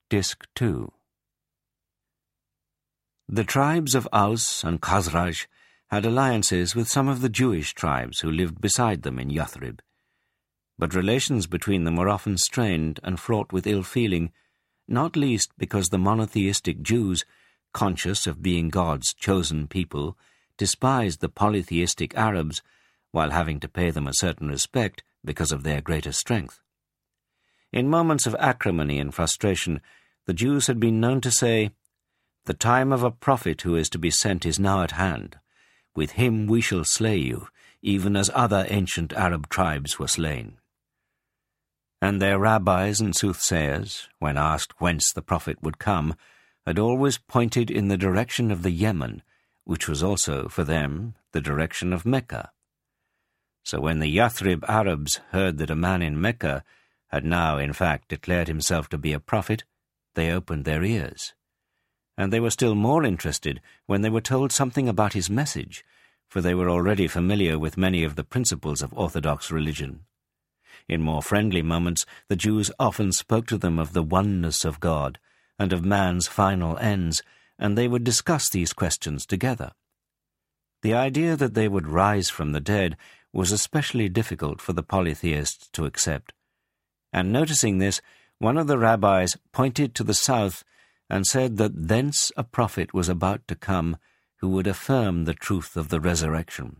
Disc 2. The tribes of Aus and Khazraj had alliances with some of the Jewish tribes who lived beside them in Yathrib, but relations between them were often strained and fraught with ill feeling, not least because the monotheistic Jews, conscious of being God's chosen people, despised the polytheistic Arabs while having to pay them a certain respect because of their greater strength. In moments of acrimony and frustration, the Jews had been known to say, "The time of a prophet who is to be sent is now at hand. With him we shall slay you, even as other ancient Arab tribes were slain." And their rabbis and soothsayers, when asked whence the prophet would come, had always pointed in the direction of the Yemen, which was also, for them, the direction of Mecca. So when the Yathrib Arabs heard that a man in Mecca had now, in fact, declared himself to be a prophet, they opened their ears. And they were still more interested when they were told something about his message, for they were already familiar with many of the principles of Orthodox religion. In more friendly moments, the Jews often spoke to them of the oneness of God and of man's final ends, and they would discuss these questions together. The idea that they would rise from the dead was especially difficult for the polytheists to accept. And noticing this, one of the rabbis pointed to the south and said that thence a prophet was about to come who would affirm the truth of the resurrection.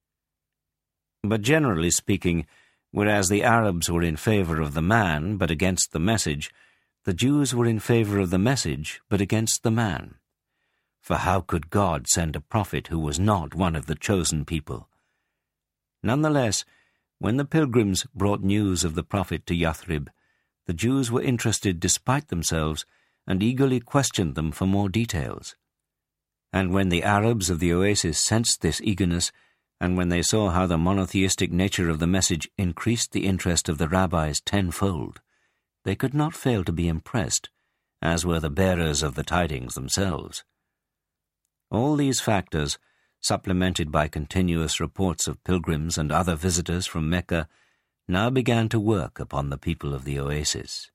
But generally speaking, whereas the Arabs were in favor of the man but against the message, the Jews were in favor of the message but against the man. For how could God send a prophet who was not one of the chosen people? Nonetheless, when the pilgrims brought news of the prophet to Yathrib, the Jews were interested despite themselves and eagerly questioned them for more details. And when the Arabs of the oasis sensed this eagerness, and when they saw how the monotheistic nature of the message increased the interest of the rabbis tenfold, they could not fail to be impressed, as were the bearers of the tidings themselves. All these factors, supplemented by continuous reports of pilgrims and other visitors from Mecca, now began to work upon the people of the oasis.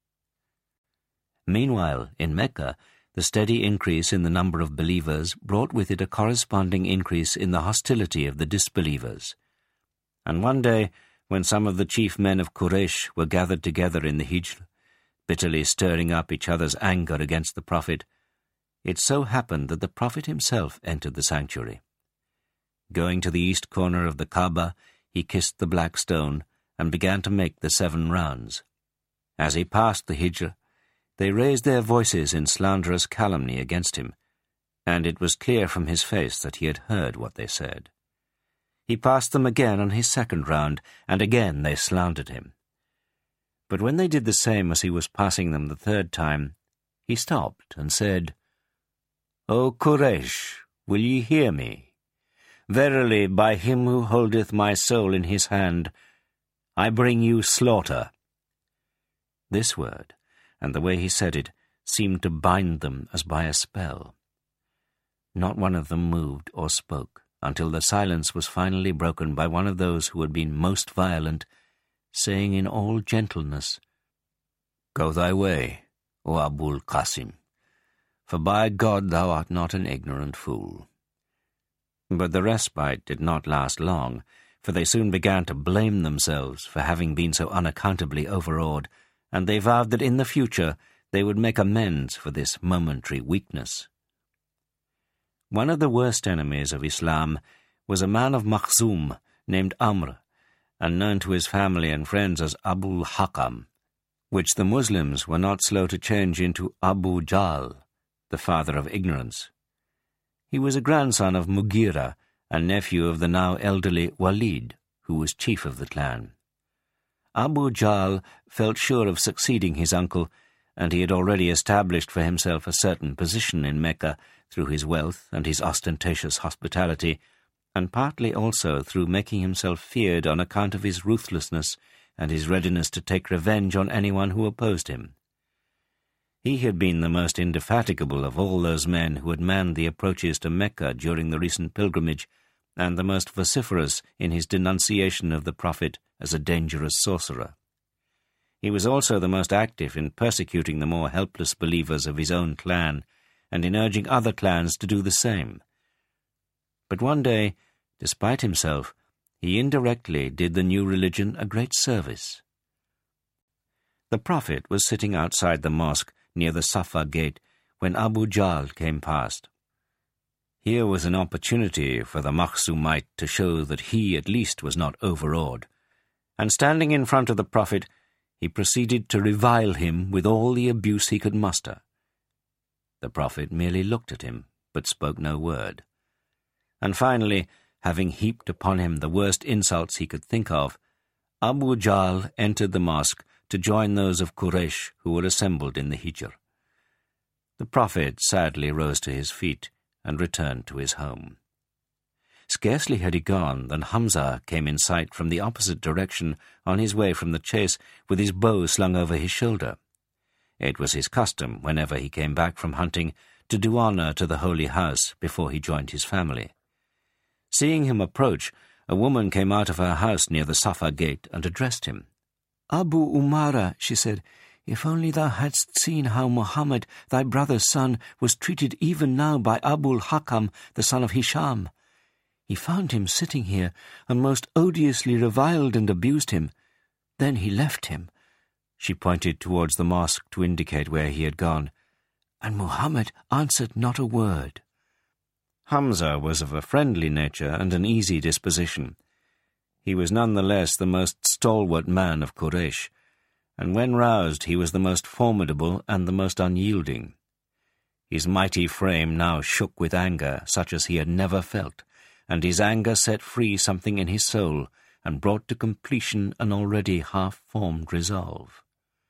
Meanwhile, in Mecca, the steady increase in the number of believers brought with it a corresponding increase in the hostility of the disbelievers. And one day, when some of the chief men of Quraysh were gathered together in the Hijr, bitterly stirring up each other's anger against the Prophet, it so happened that the Prophet himself entered the sanctuary. Going to the east corner of the Kaaba, he kissed the black stone and began to make the 7 rounds. As he passed the Hijr, they raised their voices in slanderous calumny against him, and it was clear from his face that he had heard what they said. He passed them again on his 2nd round, and again they slandered him. But when they did the same as he was passing them the 3rd time, he stopped and said, "O Quraysh, will ye hear me? Verily, by him who holdeth my soul in his hand, I bring you slaughter." This word, and the way he said it, seemed to bind them as by a spell. Not one of them moved or spoke until the silence was finally broken by one of those who had been most violent, saying in all gentleness, "Go thy way, O Abul Qasim, for by God thou art not an ignorant fool." But the respite did not last long, for they soon began to blame themselves for having been so unaccountably overawed, and they vowed that in the future they would make amends for this momentary weakness. One of the worst enemies of Islam was a man of Makhzum named Amr, and known to his family and friends as Abul Hakam, which the Muslims were not slow to change into Abu Jahl, the father of ignorance. He was a grandson of Mughira, and nephew of the now elderly Walid, who was chief of the clan. Abu Jahl felt sure of succeeding his uncle, and he had already established for himself a certain position in Mecca through his wealth and his ostentatious hospitality, and partly also through making himself feared on account of his ruthlessness and his readiness to take revenge on anyone who opposed him. He had been the most indefatigable of all those men who had manned the approaches to Mecca during the recent pilgrimage, and the most vociferous in his denunciation of the Prophet as a dangerous sorcerer. He was also the most active in persecuting the more helpless believers of his own clan and in urging other clans to do the same. But one day, despite himself, he indirectly did the new religion a great service. The Prophet was sitting outside the mosque near the Safa gate when Abu Jahl came past. Here was an opportunity for the Makhzumite to show that he at least was not overawed, and standing in front of the Prophet, he proceeded to revile him with all the abuse he could muster. The Prophet merely looked at him, but spoke no word. And finally, having heaped upon him the worst insults he could think of, Abu Jahl entered the mosque to join those of Quraysh who were assembled in the Hijr. The Prophet sadly rose to his feet and returned to his home. Scarcely had he gone than Hamza came in sight from the opposite direction on his way from the chase with his bow slung over his shoulder. It was his custom, whenever he came back from hunting, to do honor to the holy house before he joined his family. Seeing him approach, a woman came out of her house near the Safa gate and addressed him. "Abu Umara," she said, "if only thou hadst seen how Muhammad, thy brother's son, was treated even now by Abul Hakam, the son of Hisham. He found him sitting here, and most odiously reviled and abused him. Then he left him." She pointed towards the mosque to indicate where he had gone. "And Muhammad answered not a word." Hamza was of a friendly nature and an easy disposition. He was none the less the most stalwart man of Quraysh, and when roused he was the most formidable and the most unyielding. His mighty frame now shook with anger such as he had never felt, and his anger set free something in his soul and brought to completion an already half-formed resolve.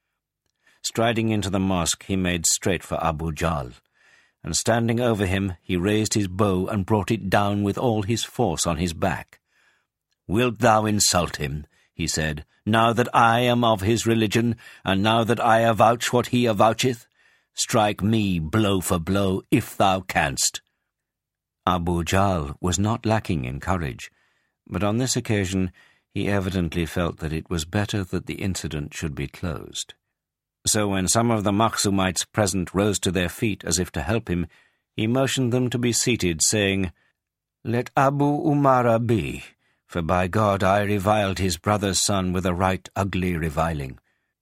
Striding into the mosque, he made straight for Abu Jahl, and standing over him, he raised his bow and brought it down with all his force on his back. "Wilt thou insult him," he said, "now that I am of his religion, and now that I avouch what he avoucheth? Strike me blow for blow, if thou canst." Abu Jahl was not lacking in courage, but on this occasion he evidently felt that it was better that the incident should be closed. So when some of the Makhzumites present rose to their feet as if to help him, he motioned them to be seated, saying, "Let Abu Umara be, for by God I reviled his brother's son with a right ugly reviling."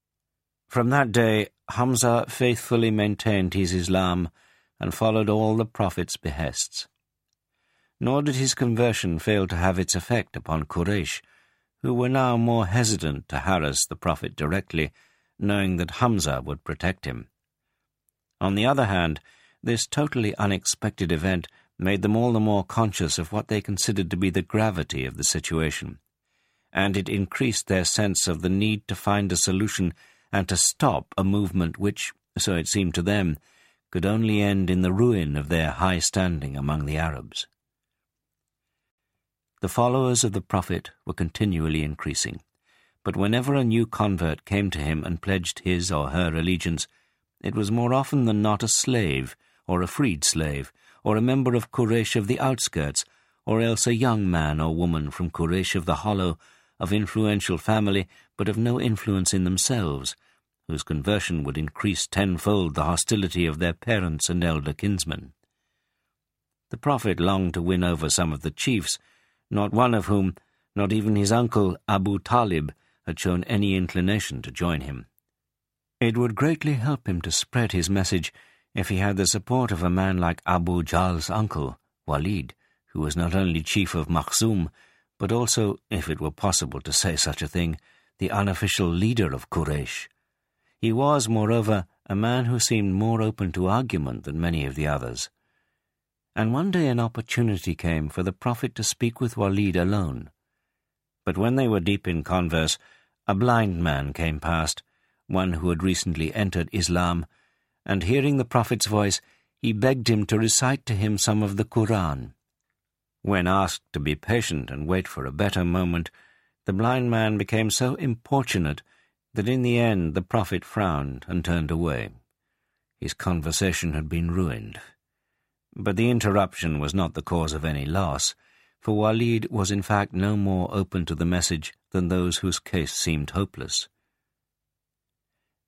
From that day, Hamza faithfully maintained his Islam and followed all the Prophet's behests. Nor did his conversion fail to have its effect upon Quraysh, who were now more hesitant to harass the Prophet directly, knowing that Hamza would protect him. On the other hand, this totally unexpected event made them all the more conscious of what they considered to be the gravity of the situation, and it increased their sense of the need to find a solution and to stop a movement which, so it seemed to them, could only end in the ruin of their high standing among the Arabs. The followers of the Prophet were continually increasing, but whenever a new convert came to him and pledged his or her allegiance, it was more often than not a slave, or a freed slave, or a member of Quraysh of the outskirts, or else a young man or woman from Quraysh of the Hollow, of influential family, but of no influence in themselves, whose conversion would increase tenfold the hostility of their parents and elder kinsmen. The Prophet longed to win over some of the chiefs, not one of whom, not even his uncle Abu Talib, had shown any inclination to join him. It would greatly help him to spread his message if he had the support of a man like Abu Jahl's uncle, Walid, who was not only chief of Makhzum, but also, if it were possible to say such a thing, the unofficial leader of Quraysh. He was, moreover, a man who seemed more open to argument than many of the others. And one day an opportunity came for the Prophet to speak with Walid alone. But when they were deep in converse, a blind man came past, one who had recently entered Islam, and hearing the Prophet's voice, he begged him to recite to him some of the Quran. When asked to be patient and wait for a better moment, the blind man became so importunate that in the end the Prophet frowned and turned away. His conversation had been ruined. But the interruption was not the cause of any loss, for Walid was in fact no more open to the message than those whose case seemed hopeless.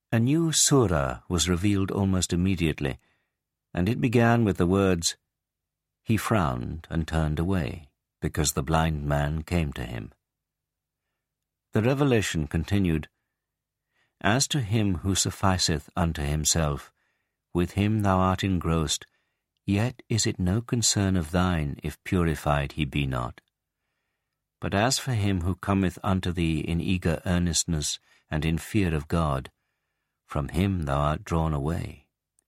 A new surah was revealed almost immediately, and it began with the words, "He frowned and turned away, because the blind man came to him." The revelation continued, "As to him who sufficeth unto himself, with him thou art engrossed, yet is it no concern of thine if purified he be not. But as for him who cometh unto thee in eager earnestness and in fear of God, from him thou art drawn away."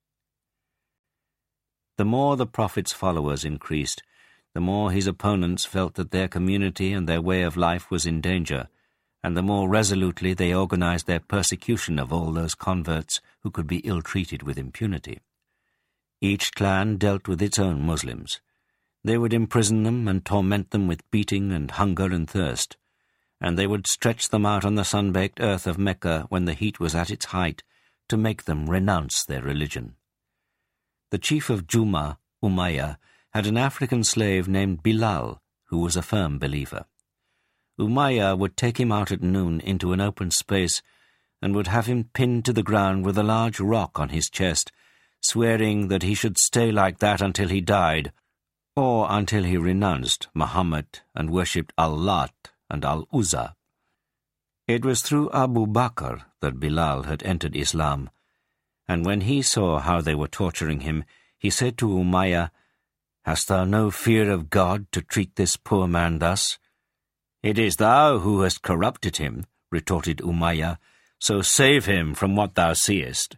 The more the prophet's followers increased, the more his opponents felt that their community and their way of life was in danger, and the more resolutely they organized their persecution of all those converts who could be ill-treated with impunity. Each clan dealt with its own Muslims. They would imprison them and torment them with beating and hunger and thirst, and they would stretch them out on the sun-baked earth of Mecca when the heat was at its height to make them renounce their religion. The chief of Juma, Umayyah, had an African slave named Bilal, who was a firm believer. Umayyah would take him out at noon into an open space and would have him pinned to the ground with a large rock on his chest, swearing that he should stay like that until he died, or until he renounced Muhammad and worshipped Al-Lat and Al-Uzza. It was through Abu Bakr that Bilal had entered Islam, and when he saw how they were torturing him, he said to Umayyah, "Hast thou no fear of God to treat this poor man thus?" "It is thou who hast corrupted him," retorted Umayyah, "so save him from what thou seest."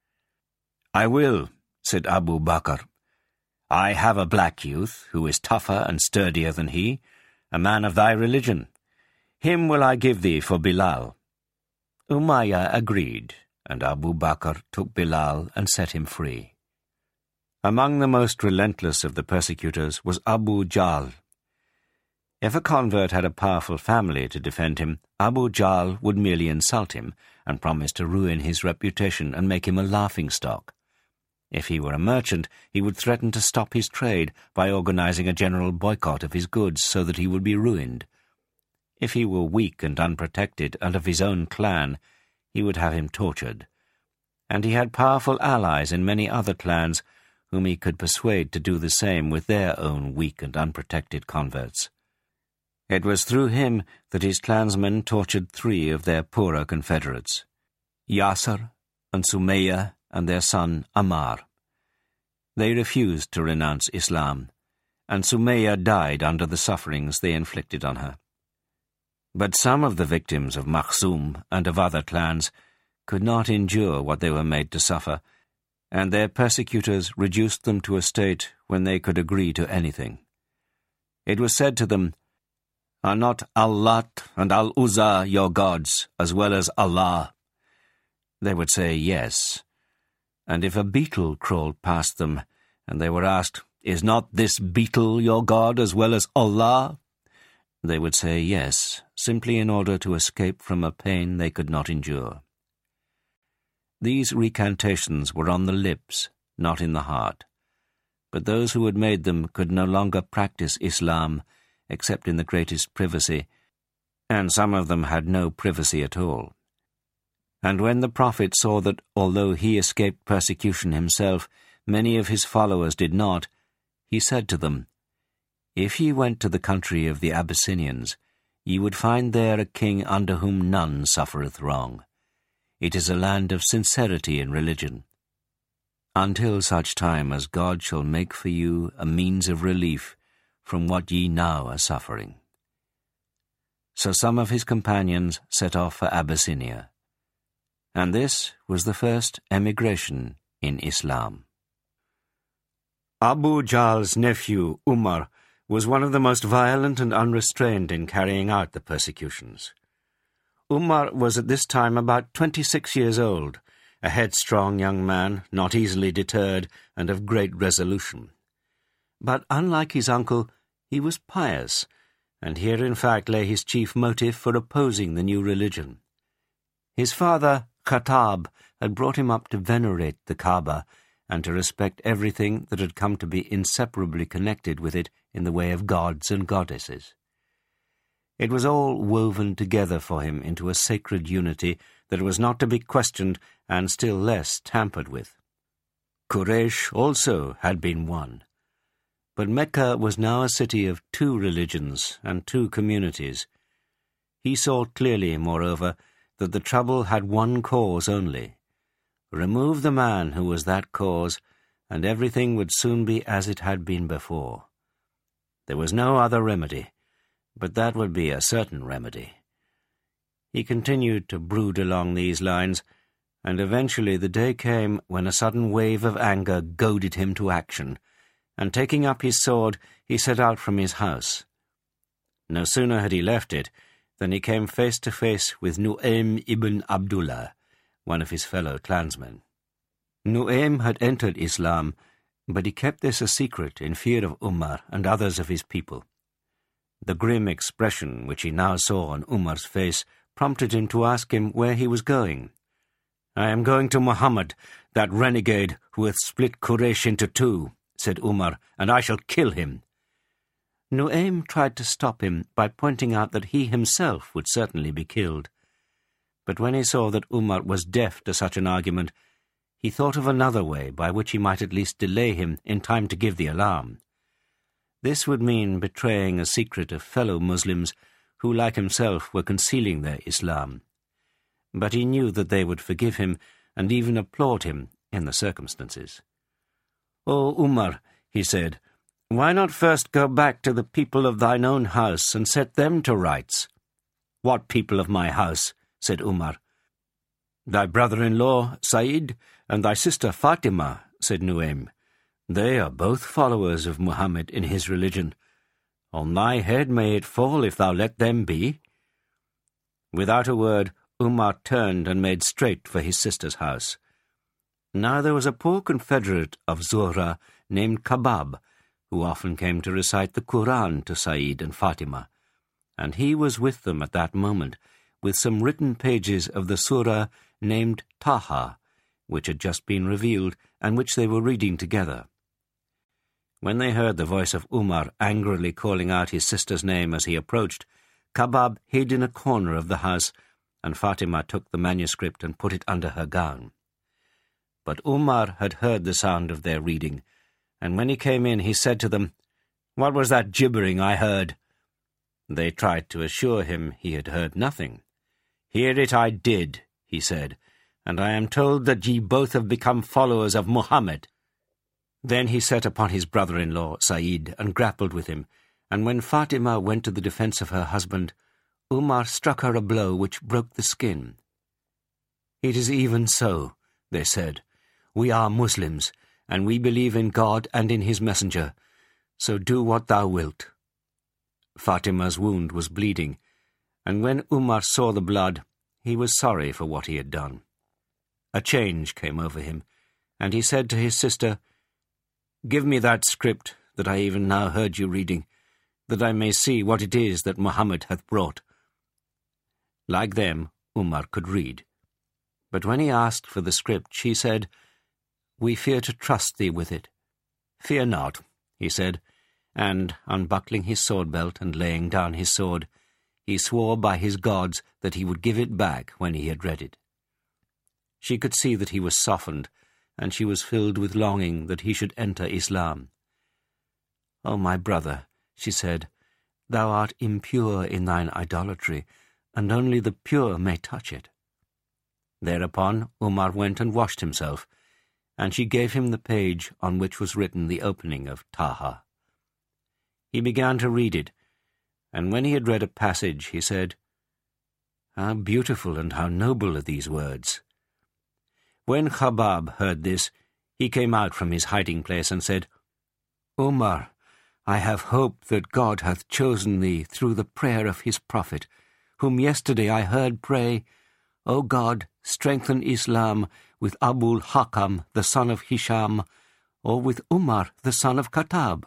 "I will," said Abu Bakr. "I have a black youth who is tougher and sturdier than he, a man of thy religion. Him will I give thee for Bilal." Umayyah agreed, and Abu Bakr took Bilal and set him free. Among the most relentless of the persecutors was Abu Jahl. If a convert had a powerful family to defend him, Abu Jahl would merely insult him and promise to ruin his reputation and make him a laughingstock. If he were a merchant, he would threaten to stop his trade by organizing a general boycott of his goods so that he would be ruined. If he were weak and unprotected and of his own clan, he would have him tortured. And he had powerful allies in many other clans whom he could persuade to do the same with their own weak and unprotected converts. It was through him that his clansmen tortured 3 of their poorer confederates, Yasser and Sumayyah and their son Ammar. They refused to renounce Islam, and Sumayyah died under the sufferings they inflicted on her. But some of the victims of Makhzum and of other clans could not endure what they were made to suffer, and their persecutors reduced them to a state when they could agree to anything. It was said to them, "Are not Al-Lat and Al-Uzza your gods, as well as Allah?" They would say yes. And if a beetle crawled past them, and they were asked, "Is not this beetle your God as well as Allah?" they would say yes, simply in order to escape from a pain they could not endure. These recantations were on the lips, not in the heart. But those who had made them could no longer practice Islam, except in the greatest privacy, and some of them had no privacy at all. And when the Prophet saw that, although he escaped persecution himself, many of his followers did not, he said to them, "If ye went to the country of the Abyssinians, ye would find there a king under whom none suffereth wrong. It is a land of sincerity in religion. Until such time as God shall make for you a means of relief from what ye now are suffering." So some of his companions set off for Abyssinia. And this was the first emigration in Islam. Abu Jahl's nephew, Umar, was one of the most violent and unrestrained in carrying out the persecutions. Umar was at this time about 26 years old, a headstrong young man, not easily deterred, and of great resolution. But unlike his uncle, he was pious, and here in fact lay his chief motive for opposing the new religion. His father, Khattab, had brought him up to venerate the Kaaba and to respect everything that had come to be inseparably connected with it in the way of gods and goddesses. It was all woven together for him into a sacred unity that was not to be questioned and still less tampered with. Quraysh also had been won. But Mecca was now a city of 2 religions and 2 communities. He saw clearly, moreover, that the trouble had one cause only. Remove the man who was that cause, and everything would soon be as it had been before. There was no other remedy, but that would be a certain remedy. He continued to brood along these lines, and eventually the day came when a sudden wave of anger goaded him to action, and taking up his sword, he set out from his house. No sooner had he left it than he came face to face with Nu'aym ibn Abdullah, one of his fellow clansmen. Nu'aym had entered Islam, but he kept this a secret in fear of Umar and others of his people. The grim expression which he now saw on Umar's face prompted him to ask him where he was going. "I am going to Muhammad, that renegade who hath split Quraysh into 2, said Umar, "and I shall kill him." Nu'aym tried to stop him by pointing out that he himself would certainly be killed. But when he saw that Umar was deaf to such an argument, he thought of another way by which he might at least delay him in time to give the alarm. This would mean betraying a secret of fellow Muslims who, like himself, were concealing their Islam. But he knew that they would forgive him and even applaud him in the circumstances. "O Umar," he said, "why not first go back to the people of thine own house and set them to rights?" "What people of my house?" said Umar. "Thy brother-in-law, Sa'id, and thy sister Fatima," said Nu'aym. "They are both followers of Muhammad in his religion. On thy head may it fall if thou let them be." Without a word, Umar turned and made straight for his sister's house. Now there was a poor confederate of Zuhra named Kabab, who often came to recite the Quran to Sa'id and Fatima, and he was with them at that moment, with some written pages of the surah named Taha, which had just been revealed, and which they were reading together. When they heard the voice of Umar angrily calling out his sister's name as he approached, Kabab hid in a corner of the house, and Fatima took the manuscript and put it under her gown. But Umar had heard the sound of their reading, and when he came in he said to them, "What was that gibbering I heard?" They tried to assure him he had heard nothing. "Hear it I did," he said, "and I am told that ye both have become followers of Muhammad." Then he set upon his brother-in-law, Sa'id, and grappled with him, and when Fatima went to the defence of her husband, Umar struck her a blow which broke the skin. "It is even so," they said. "We are Muslims, and we believe in God and in his messenger, so do what thou wilt." Fatima's wound was bleeding, and when Umar saw the blood, he was sorry for what he had done. A change came over him, and he said to his sister, "Give me that script that I even now heard you reading, that I may see what it is that Muhammad hath brought." Like them, Umar could read. But when he asked for the script, she said, "We fear to trust thee with it." "Fear not," he said, and, unbuckling his sword-belt and laying down his sword, he swore by his gods that he would give it back when he had read it. She could see that he was softened, and she was filled with longing that he should enter Islam. "O my brother," she said, "thou art impure in thine idolatry, and only the pure may touch it." Thereupon Umar went and washed himself, and she gave him the page on which was written the opening of Taha. He began to read it, and when he had read a passage, he said, "How beautiful and how noble are these words." When Khabab heard this, he came out from his hiding-place and said, "Umar, I have hope that God hath chosen thee through the prayer of his prophet, whom yesterday I heard pray, 'O God, strengthen Islam with Abul Hakam, the son of Hisham, or with Umar, the son of Khattab.'"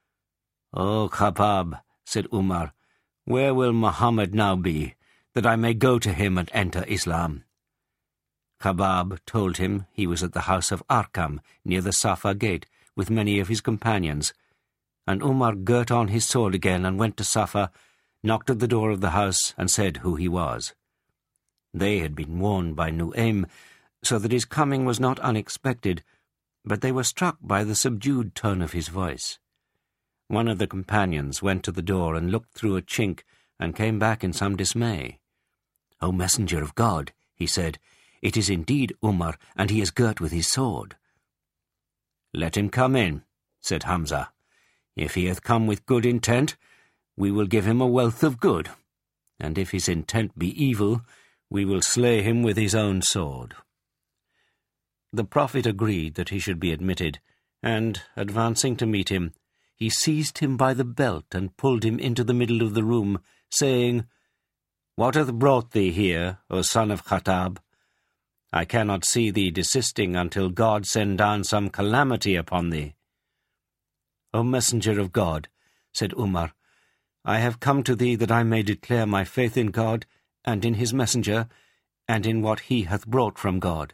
"O Khabab," said Umar, "where will Muhammad now be, that I may go to him and enter Islam?" Khabab told him he was at the house of Arqam, near the Safa gate, with many of his companions, and Umar girt on his sword again and went to Safa, knocked at the door of the house, and said who he was. They had been warned by Nu'aym, so that his coming was not unexpected, but they were struck by the subdued tone of his voice. One of the companions went to the door and looked through a chink and came back in some dismay. "O messenger of God," he said, "it is indeed Umar, and he is girt with his sword." "Let him come in," said Hamza. "If he hath come with good intent, we will give him a wealth of good, and if his intent be evil, we will slay him with his own sword." The Prophet agreed that he should be admitted, and, advancing to meet him, he seized him by the belt and pulled him into the middle of the room, saying, "What hath brought thee here, O son of Khattab? I cannot see thee desisting until God send down some calamity upon thee." "O messenger of God," said Umar, "I have come to thee that I may declare my faith in God and in his messenger, and in what he hath brought from God."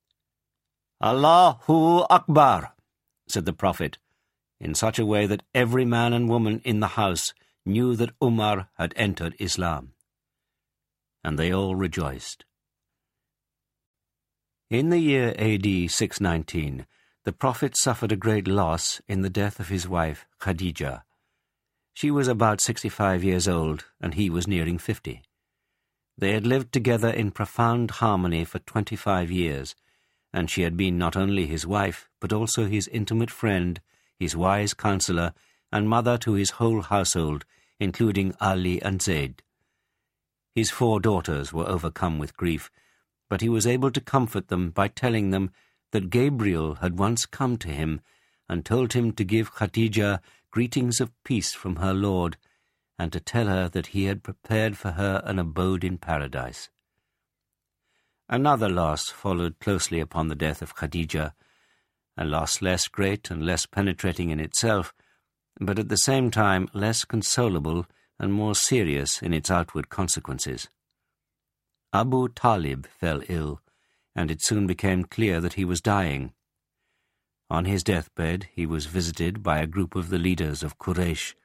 "Allahu Akbar," said the Prophet, in such a way that every man and woman in the house knew that Umar had entered Islam. And they all rejoiced. In the year AD 619, the Prophet suffered a great loss in the death of his wife, Khadijah. She was about 65 years old, and he was nearing 50. They had lived together in profound harmony for 25 years, and she had been not only his wife, but also his intimate friend, his wise counselor, and mother to his whole household, including Ali and Zayd. His 4 daughters were overcome with grief, but he was able to comfort them by telling them that Gabriel had once come to him and told him to give Khadijah greetings of peace from her Lord, and to tell her that he had prepared for her an abode in paradise. Another loss followed closely upon the death of Khadijah, a loss less great and less penetrating in itself, but at the same time less consolable and more serious in its outward consequences. Abu Talib fell ill, and it soon became clear that he was dying. On his deathbed he was visited by a group of the leaders of Quraysh,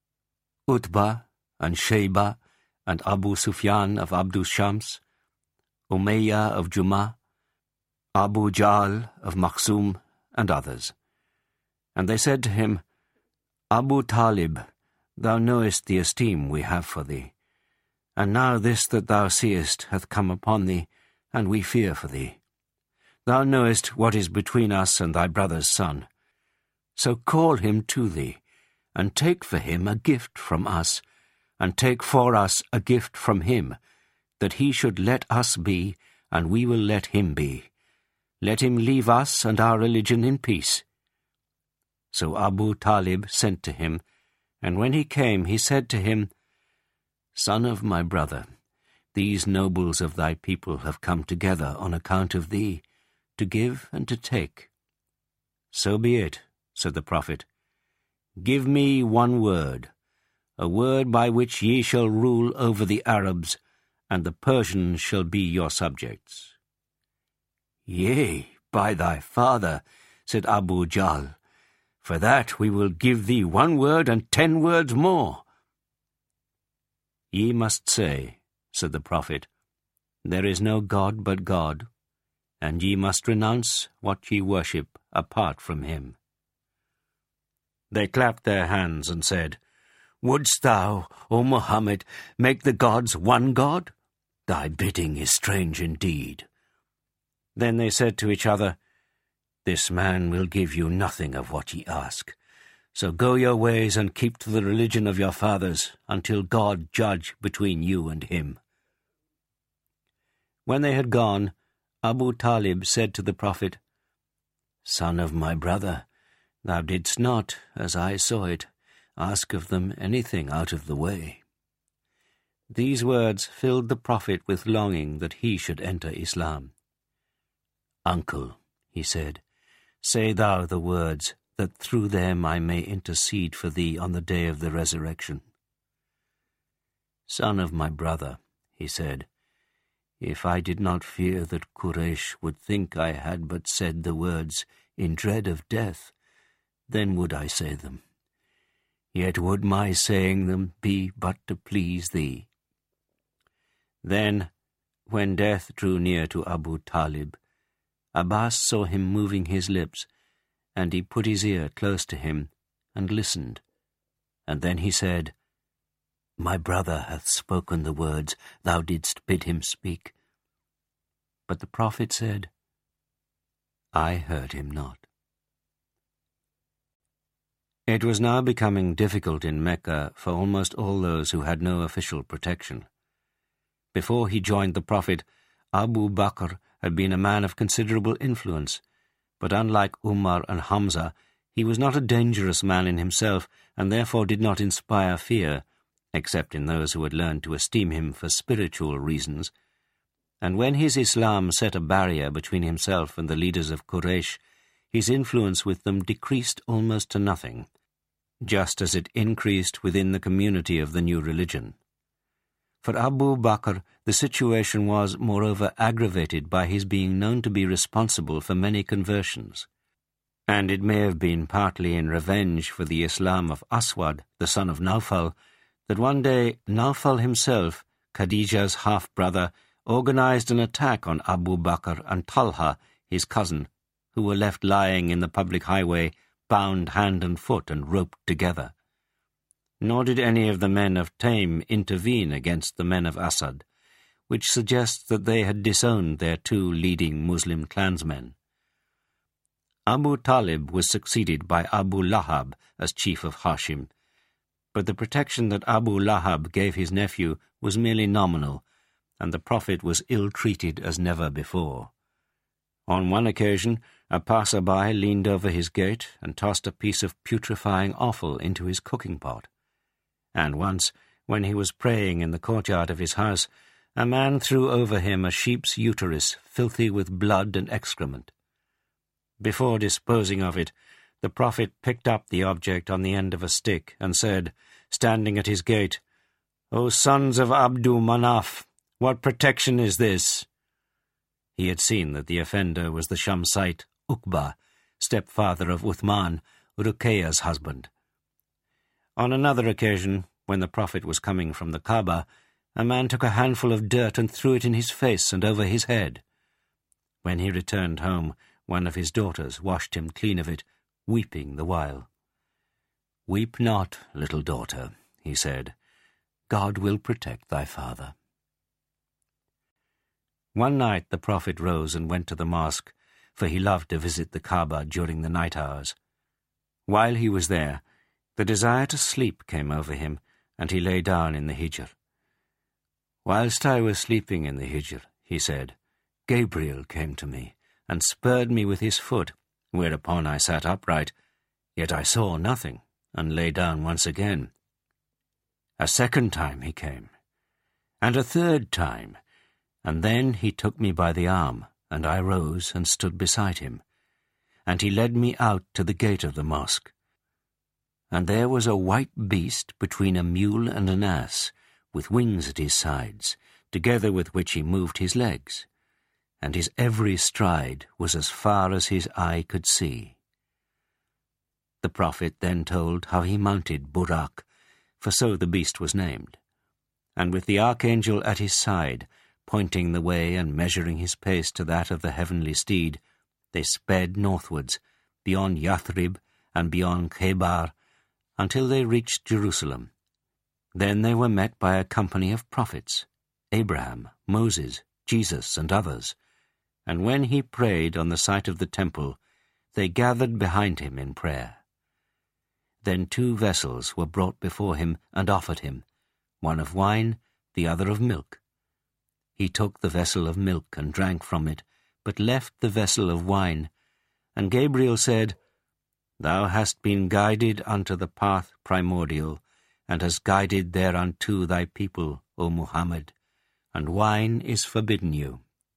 Utbah and Shaybah and Abu Sufyan of Abdus Shams, Umayyah of Jumah, Abu Jahl of Makhzum, and others. And they said to him, "Abu Talib, thou knowest the esteem we have for thee, and now this that thou seest hath come upon thee, and we fear for thee. Thou knowest what is between us and thy brother's son. So call him to thee, and take for him a gift from us, and take for us a gift from him, that he should let us be, and we will let him be. Let him leave us and our religion in peace." So Abu Talib sent to him, and when he came he said to him, "Son of my brother, these nobles of thy people have come together on account of thee, to give and to take." "So be it," said the Prophet. "Give me one word, a word by which ye shall rule over the Arabs, and the Persians shall be your subjects." "Yea, by thy father," said Abu Jahl, "for that we will give thee one word and 10 words more." "Ye must say," said the Prophet, "there is no God but God, and ye must renounce what ye worship apart from him." They clapped their hands and said, "Wouldst thou, O Muhammad, make the gods one God? Thy bidding is strange indeed." Then they said to each other, "This man will give you nothing of what ye ask. So go your ways and keep to the religion of your fathers until God judge between you and him." When they had gone, Abu Talib said to the Prophet, "Son of my brother, thou didst not, as I saw it, ask of them anything out of the way." These words filled the Prophet with longing that he should enter Islam. "Uncle," he said, "say thou the words, that through them I may intercede for thee on the day of the resurrection." "Son of my brother," he said, "if I did not fear that Quraysh would think I had but said the words in dread of death, then would I say them. Yet would my saying them be but to please thee." Then, when death drew near to Abu Talib, Abbas saw him moving his lips, and he put his ear close to him and listened. And then he said, "My brother hath spoken the words thou didst bid him speak." But the prophet said, "I heard him not." It was now becoming difficult in Mecca for almost all those who had no official protection. Before he joined the Prophet, Abu Bakr had been a man of considerable influence, but unlike Umar and Hamza, he was not a dangerous man in himself, and therefore did not inspire fear, except in those who had learned to esteem him for spiritual reasons. And when his Islam set a barrier between himself and the leaders of Quraysh, his influence with them decreased almost to nothing, just as it increased within the community of the new religion. For Abu Bakr, the situation was, moreover, aggravated by his being known to be responsible for many conversions. And it may have been partly in revenge for the Islam of Aswad, the son of Nawfal, that one day Nawfal himself, Khadija's half-brother, organized an attack on Abu Bakr and Talha, his cousin, who were left lying in the public highway, bound hand and foot and roped together. Nor did any of the men of Taym intervene against the men of Asad, which suggests that they had disowned their two leading Muslim clansmen. Abu Talib was succeeded by Abu Lahab as chief of Hashim, but the protection that Abu Lahab gave his nephew was merely nominal, and the Prophet was ill-treated as never before. On one occasion, a passer-by leaned over his gate and tossed a piece of putrefying offal into his cooking pot. And once, when he was praying in the courtyard of his house, a man threw over him a sheep's uterus filthy with blood and excrement. Before disposing of it, the Prophet picked up the object on the end of a stick and said, standing at his gate, "O sons of Abdu Manaf, what protection is this?" He had seen that the offender was the Shamsite Uqba, stepfather of Uthman, Ruqayya's husband. On another occasion, when the Prophet was coming from the Kaaba, a man took a handful of dirt and threw it in his face and over his head. When he returned home, one of his daughters washed him clean of it, weeping the while. "Weep not, little daughter," he said. "God will protect thy father." One night the Prophet rose and went to the mosque, for he loved to visit the Kaaba during the night hours. While he was there, the desire to sleep came over him, and he lay down in the hijr. "Whilst I was sleeping in the hijr," he said, "Gabriel came to me, and spurred me with his foot, whereupon I sat upright, yet I saw nothing, and lay down once again. A second time he came, and a third time, and then he took me by the arm, and I rose and stood beside him, and he led me out to the gate of the mosque. And there was a white beast between a mule and an ass, with wings at his sides, together with which he moved his legs, and his every stride was as far as his eye could see." The Prophet then told how he mounted Burak, for so the beast was named, and with the archangel at his side, pointing the way and measuring his pace to that of the heavenly steed, they sped northwards, beyond Yathrib and beyond Khaybar, until they reached Jerusalem. Then they were met by a company of prophets, Abraham, Moses, Jesus, and others, and when he prayed on the site of the temple, they gathered behind him in prayer. Then 2 vessels were brought before him and offered him, one of wine, the other of milk. He took the vessel of milk and drank from it, but left the vessel of wine. And Gabriel said, "Thou hast been guided unto the path primordial, and hast guided thereunto thy people, O Muhammad, and wine is forbidden you."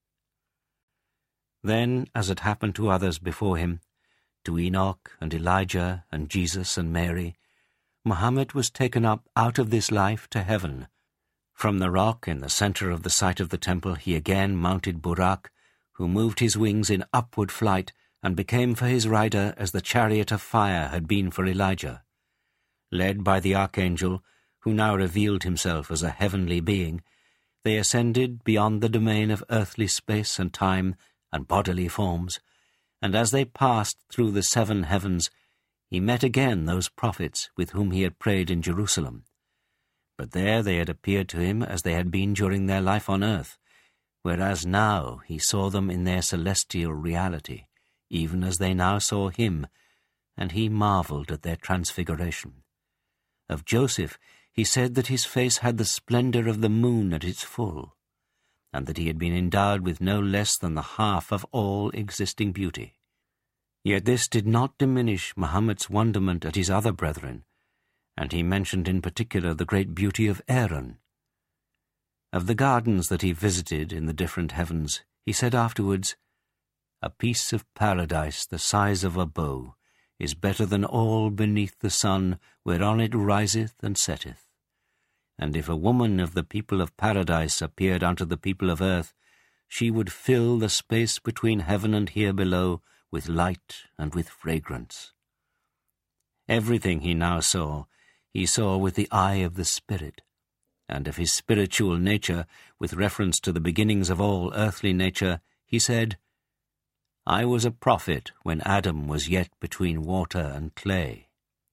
Then, as it happened to others before him, to Enoch and Elijah and Jesus and Mary, Muhammad was taken up out of this life to heaven. From the rock in the center of the site of the temple he again mounted Burak, who moved his wings in upward flight and became for his rider as the chariot of fire had been for Elijah. Led by the archangel, who now revealed himself as a heavenly being, they ascended beyond the domain of earthly space and time and bodily forms, and as they passed through the 7 heavens, he met again those prophets with whom he had prayed in Jerusalem. But there they had appeared to him as they had been during their life on earth, whereas now he saw them in their celestial reality, even as they now saw him, and he marveled at their transfiguration. Of Joseph he said that his face had the splendor of the moon at its full, and that he had been endowed with no less than the half of all existing beauty. Yet this did not diminish Mahomet's wonderment at his other brethren, and he mentioned in particular the great beauty of Aaron. Of the gardens that he visited in the different heavens, he said afterwards, "A piece of paradise the size of a bow is better than all beneath the sun whereon it riseth and setteth. And if a woman of the people of paradise appeared unto the people of earth, she would fill the space between heaven and here below with light and with fragrance." Everything he now saw, he saw with the eye of the Spirit, and of his spiritual nature, with reference to the beginnings of all earthly nature, he said, "I was a prophet when Adam was yet between water and clay."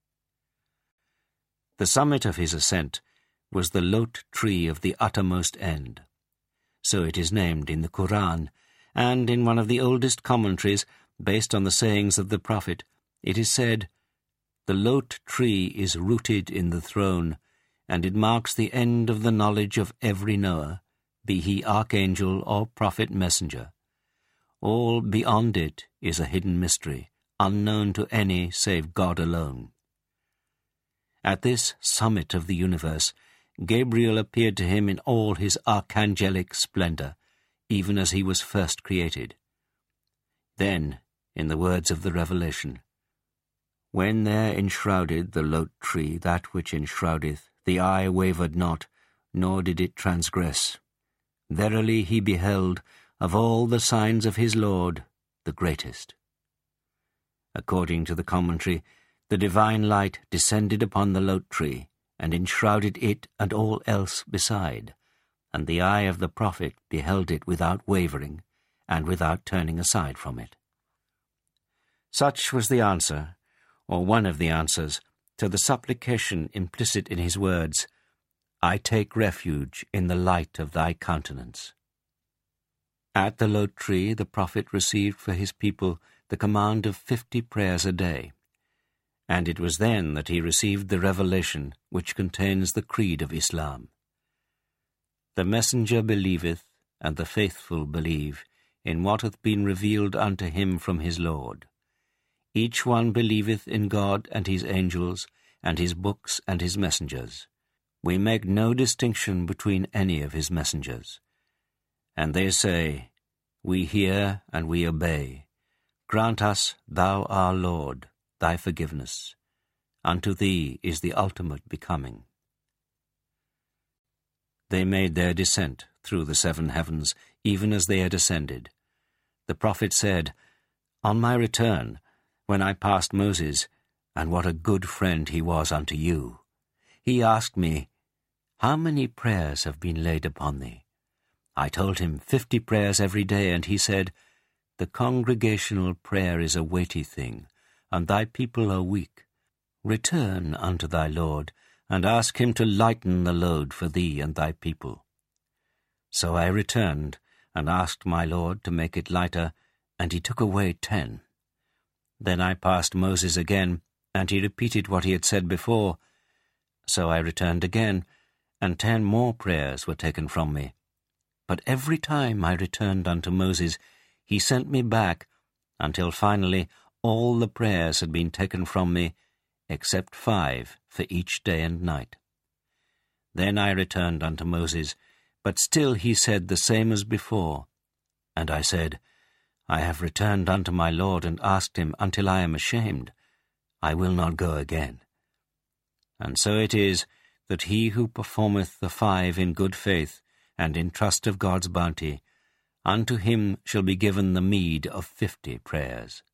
The summit of his ascent was the Lot tree of the uttermost end. So it is named in the Quran, and in one of the oldest commentaries, based on the sayings of the prophet, it is said, "The Lot tree is rooted in the throne, and it marks the end of the knowledge of every knower, be he archangel or prophet messenger. All beyond it is a hidden mystery, unknown to any save God alone." At this summit of the universe, Gabriel appeared to him in all his archangelic splendor, even as he was first created. Then, in the words of the Revelation, "When there enshrouded the Lot tree that which enshroudeth, the eye wavered not, nor did it transgress. Verily he beheld, of all the signs of his Lord, the greatest." According to the commentary, the divine light descended upon the Lot tree, and enshrouded it and all else beside, and the eye of the prophet beheld it without wavering, and without turning aside from it. Such was the answer, or one of the answers, to the supplication implicit in his words, "I take refuge in the light of thy countenance." At the Lot tree the prophet received for his people the command of 50 prayers a day, and it was then that he received the revelation which contains the creed of Islam. "The messenger believeth, and the faithful believe, in what hath been revealed unto him from his Lord. Each one believeth in God and his angels, and his books and his messengers. We make no distinction between any of his messengers. And they say, We hear and we obey. Grant us, thou our Lord, thy forgiveness. Unto thee is the ultimate becoming." They made their descent through the 7 heavens, even as they had ascended. The prophet said, "On my return, when I passed Moses, and what a good friend he was unto you, he asked me, How many prayers have been laid upon thee? I told him 50 prayers every day, and he said, The congregational prayer is a weighty thing, and thy people are weak. Return unto thy Lord, and ask him to lighten the load for thee and thy people. So I returned, and asked my Lord to make it lighter, and he took away 10. Then I passed Moses again, and he repeated what he had said before. So I returned again, and 10 more prayers were taken from me. But every time I returned unto Moses, he sent me back, until finally all the prayers had been taken from me, except 5 for each day and night. Then I returned unto Moses, but still he said the same as before. And I said, I have returned unto my Lord and asked him until I am ashamed. I will not go again. And so it is that he who performeth the 5 in good faith and in trust of God's bounty, unto him shall be given the meed of 50 prayers.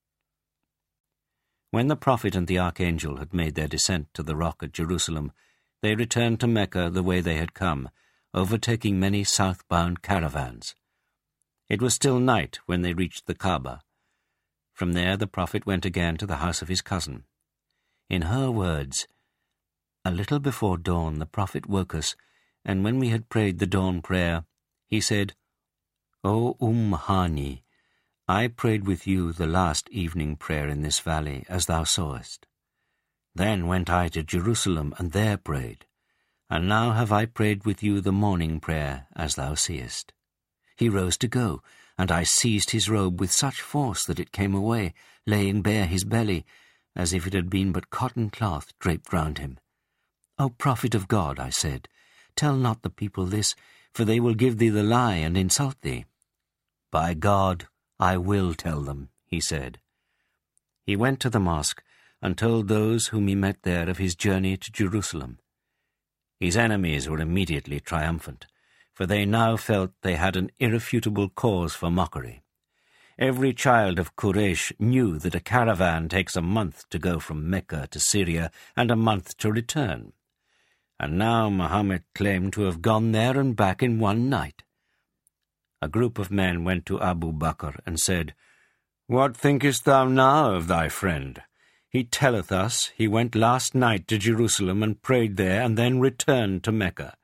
When the prophet and the archangel had made their descent to the rock at Jerusalem, they returned to Mecca the way they had come, overtaking many southbound caravans. It was still night when they reached the Kaaba. From there the Prophet went again to the house of his cousin. In her words, "A little before dawn the Prophet woke us, and when we had prayed the dawn prayer, he said, 'O Hani, I prayed with you the last evening prayer in this valley, as thou sawest. Then went I to Jerusalem, and there prayed. And now have I prayed with you the morning prayer, as thou seest.' He rose to go, and I seized his robe with such force that it came away, laying bare his belly, as if it had been but cotton cloth draped round him. 'O Prophet of God,' I said, 'tell not the people this, for they will give thee the lie and insult thee.' 'By God, I will tell them,' he said. He went to the mosque and told those whom he met there of his journey to Jerusalem. His enemies were immediately triumphant, for they now felt they had an irrefutable cause for mockery. Every child of Quraysh knew that a caravan takes a month to go from Mecca to Syria and a month to return. And now Muhammad claimed to have gone there and back in one night. A group of men went to Abu Bakr and said, "What thinkest thou now of thy friend? He telleth us he went last night to Jerusalem and prayed there and then returned to Mecca."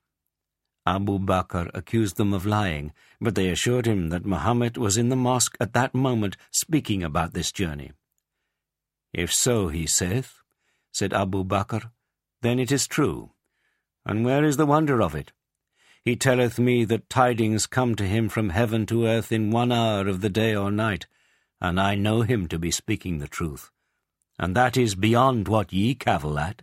Abu Bakr accused them of lying, but they assured him that Muhammad was in the mosque at that moment speaking about this journey. "If so he saith," said Abu Bakr, "then it is true. And where is the wonder of it? He telleth me that tidings come to him from heaven to earth in 1 hour of the day or night, and I know him to be speaking the truth. And that is beyond what ye cavil at."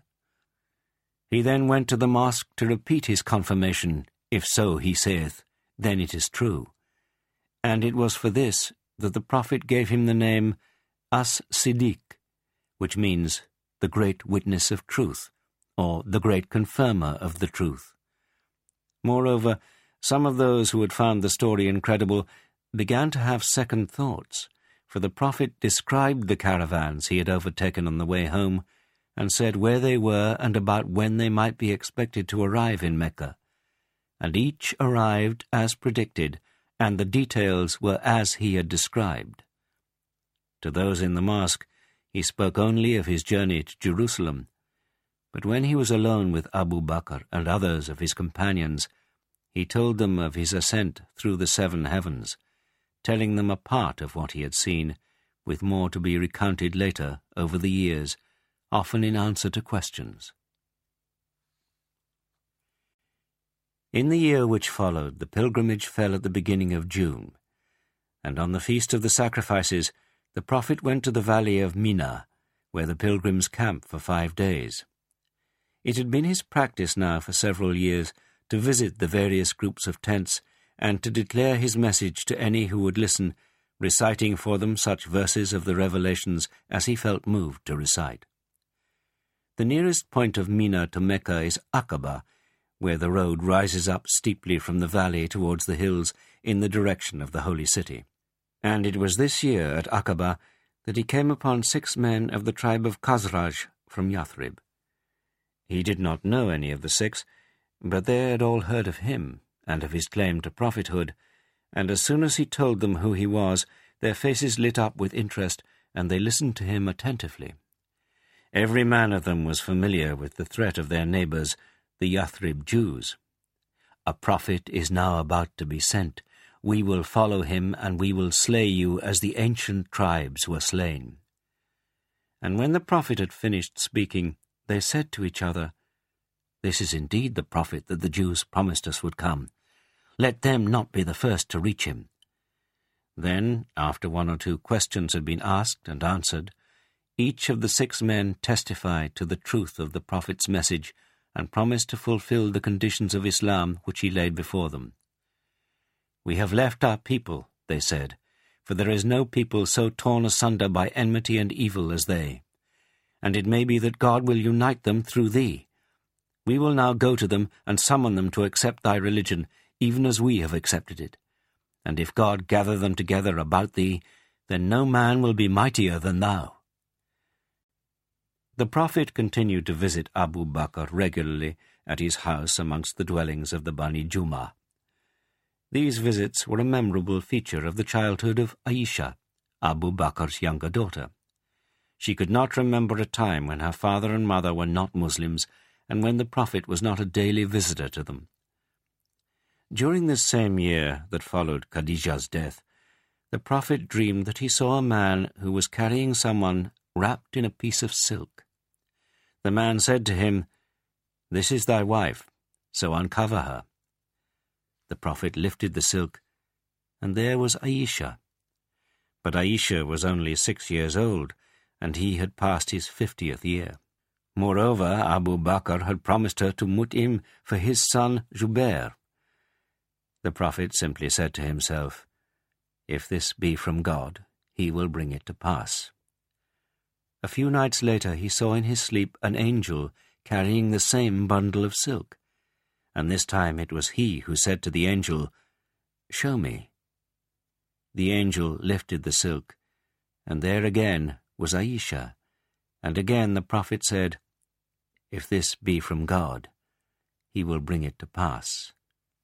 He then went to the mosque to repeat his confirmation, "If so he saith, then it is true." And it was for this that the Prophet gave him the name As-Siddiq, which means the great witness of truth, or the great confirmer of the truth. Moreover, some of those who had found the story incredible began to have second thoughts, for the Prophet described the caravans he had overtaken on the way home, and said where they were and about when they might be expected to arrive in Mecca. And each arrived as predicted, and the details were as he had described. To those in the mosque, he spoke only of his journey to Jerusalem, but when he was alone with Abu Bakr and others of his companions, he told them of his ascent through the 7 heavens, telling them a part of what he had seen, with more to be recounted later over the years, often in answer to questions. In the year which followed, the pilgrimage fell at the beginning of June, and on the Feast of the Sacrifices, the Prophet went to the valley of Mina, where the pilgrims camped for 5 days. It had been his practice now for several years to visit the various groups of tents and to declare his message to any who would listen, reciting for them such verses of the Revelations as he felt moved to recite. The nearest point of Mina to Mecca is Aqaba, where the road rises up steeply from the valley towards the hills in the direction of the Holy City. And it was this year at Aqaba that he came upon 6 men of the tribe of Khazraj from Yathrib. He did not know any of the 6, but they had all heard of him and of his claim to prophethood, and as soon as he told them who he was, their faces lit up with interest, and they listened to him attentively. Every man of them was familiar with the threat of their neighbours, the Yathrib Jews. "A prophet is now about to be sent. We will follow him, and we will slay you as the ancient tribes were slain." And when the Prophet had finished speaking, they said to each other, "This is indeed the Prophet that the Jews promised us would come. Let them not be the first to reach him." Then, after 1 or 2 questions had been asked and answered, each of the 6 men testified to the truth of the Prophet's message and promised to fulfill the conditions of Islam which he laid before them. "We have left our people," they said, "for there is no people so torn asunder by enmity and evil as they. And it may be that God will unite them through thee. We will now go to them and summon them to accept thy religion, even as we have accepted it. And if God gather them together about thee, then no man will be mightier than thou." The Prophet continued to visit Abu Bakr regularly at his house amongst the dwellings of the Bani Juma. These visits were a memorable feature of the childhood of Aisha, Abu Bakr's younger daughter. She could not remember a time when her father and mother were not Muslims and when the Prophet was not a daily visitor to them. During this same year that followed Khadija's death, the Prophet dreamed that he saw a man who was carrying someone wrapped in a piece of silk. The man said to him, "This is thy wife, so uncover her." The Prophet lifted the silk, and there was Aisha. But Aisha was only 6 years old, and he had passed his 50th year. Moreover, Abu Bakr had promised her to Mut'im for his son Jubair. The Prophet simply said to himself, "If this be from God, he will bring it to pass." A few nights later he saw in his sleep an angel carrying the same bundle of silk, and this time it was he who said to the angel, "Show me." The angel lifted the silk, and there again was Aisha, and again the Prophet said, "If this be from God, he will bring it to pass."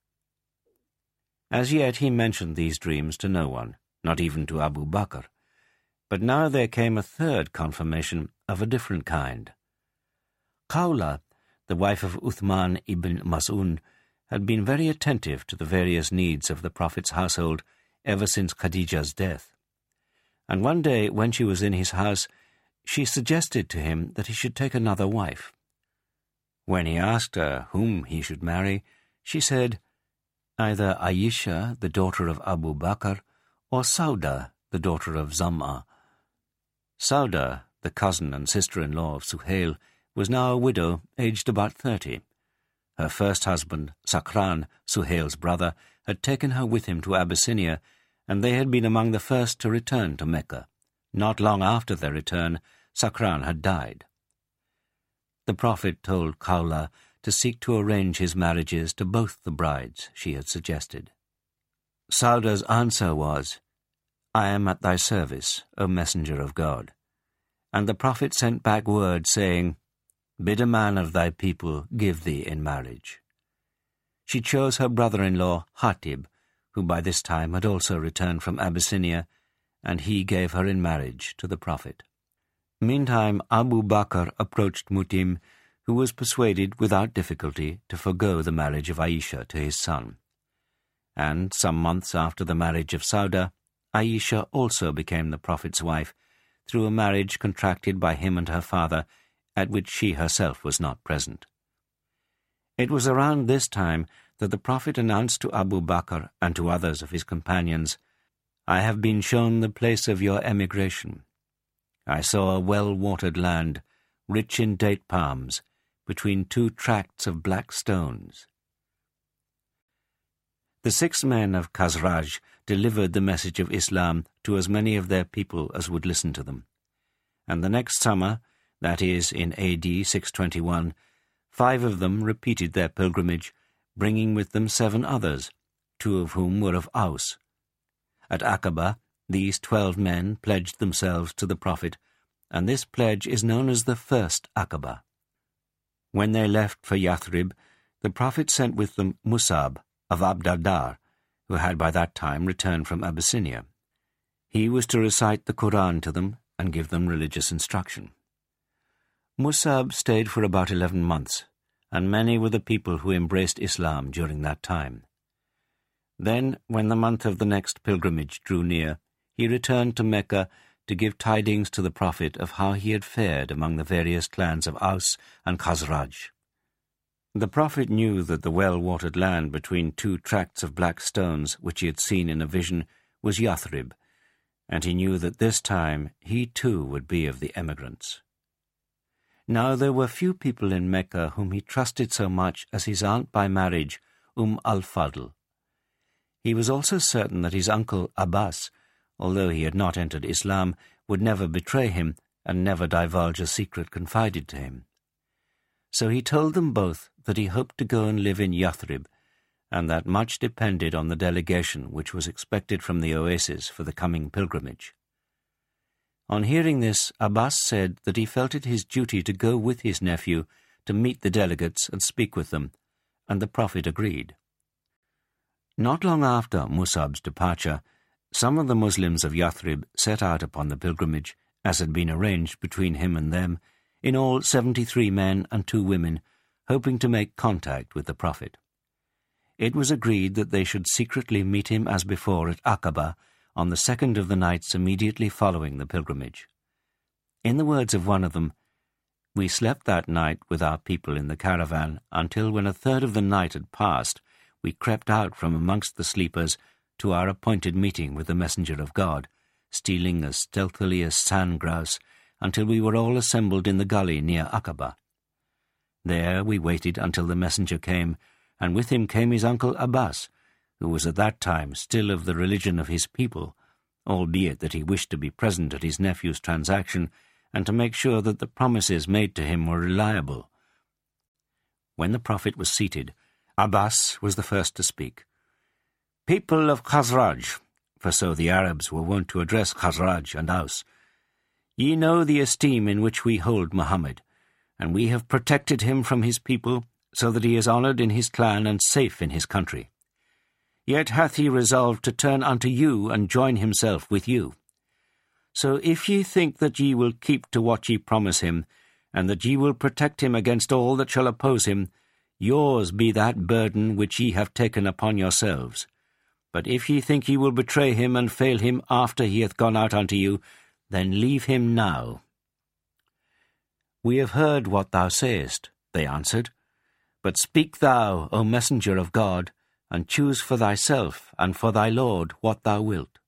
As yet he mentioned these dreams to no one, not even to Abu Bakr, but now there came a third confirmation of a different kind. Khawla, the wife of Uthman ibn Mas'un, had been very attentive to the various needs of the Prophet's household ever since Khadija's death. And one day, when she was in his house, she suggested to him that he should take another wife. When he asked her whom he should marry, she said, "Either Aisha, the daughter of Abu Bakr, or Sauda, the daughter of Zam'a." Sauda, the cousin and sister-in-law of Suhail, was now a widow, aged about 30. Her first husband, Sakran, Suhail's brother, had taken her with him to Abyssinia, and they had been among the first to return to Mecca. Not long after their return, Sakran had died. The Prophet told Khawla to seek to arrange his marriages to both the brides she had suggested. Sauda's answer was, "I am at thy service, O Messenger of God." And the Prophet sent back word saying, "Bid a man of thy people give thee in marriage." She chose her brother-in-law, Hatib, who by this time had also returned from Abyssinia, and he gave her in marriage to the Prophet. Meantime, Abu Bakr approached Mut'im, who was persuaded without difficulty to forego the marriage of Aisha to his son. And some months after the marriage of Sauda, Aisha also became the Prophet's wife through a marriage contracted by him and her father, at which she herself was not present. It was around this time that the Prophet announced to Abu Bakr and to others of his companions, "I have been shown the place of your emigration. I saw a well-watered land, rich in date palms, between 2 tracts of black stones." The 6 men of Khazraj delivered the message of Islam to as many of their people as would listen to them. And the next summer, that is, in AD 621, 5 of them repeated their pilgrimage, bringing with them 7 others, 2 of whom were of Aus. At Aqaba, these 12 men pledged themselves to the Prophet, and this pledge is known as the first Aqaba. When they left for Yathrib, the Prophet sent with them Musab of Abdardar, who had by that time returned from Abyssinia. He was to recite the Quran to them and give them religious instruction. Musab stayed for about 11 months, and many were the people who embraced Islam during that time. Then, when the month of the next pilgrimage drew near, he returned to Mecca to give tidings to the Prophet of how he had fared among the various clans of Aus and Khazraj. The Prophet knew that the well-watered land between 2 tracts of black stones which he had seen in a vision was Yathrib, and he knew that this time he too would be of the emigrants. Now there were few people in Mecca whom he trusted so much as his aunt by marriage, al-Fadl. He was also certain that his uncle Abbas, although he had not entered Islam, would never betray him and never divulge a secret confided to him. So he told them both that he hoped to go and live in Yathrib, and that much depended on the delegation which was expected from the oasis for the coming pilgrimage. On hearing this, Abbas said that he felt it his duty to go with his nephew to meet the delegates and speak with them, and the Prophet agreed. Not long after Mus'ab's departure, some of the Muslims of Yathrib set out upon the pilgrimage, as had been arranged between him and them, in all 73 men and 2 women, hoping to make contact with the Prophet. It was agreed that they should secretly meet him as before at Aqaba on the 2nd of the nights immediately following the pilgrimage. In the words of one of them, "We slept that night with our people in the caravan until when a third of the night had passed, we crept out from amongst the sleepers to our appointed meeting with the Messenger of God, stealing as stealthily as sand-grouse until we were all assembled in the gully near Aqaba. There we waited until the messenger came, and with him came his uncle Abbas, who was at that time still of the religion of his people, albeit that he wished to be present at his nephew's transaction and to make sure that the promises made to him were reliable. When the Prophet was seated, Abbas was the first to speak. "People of Khazraj," for so the Arabs were wont to address Khazraj and Aus, "ye know the esteem in which we hold Muhammad, and we have protected him from his people, so that he is honoured in his clan and safe in his country. Yet hath he resolved to turn unto you and join himself with you. So if ye think that ye will keep to what ye promise him, and that ye will protect him against all that shall oppose him, yours be that burden which ye have taken upon yourselves. But if ye think ye will betray him and fail him after he hath gone out unto you, then leave him now." "We have heard what thou sayest," they answered. "But speak thou, O messenger of God, and choose for thyself and for thy Lord what thou wilt."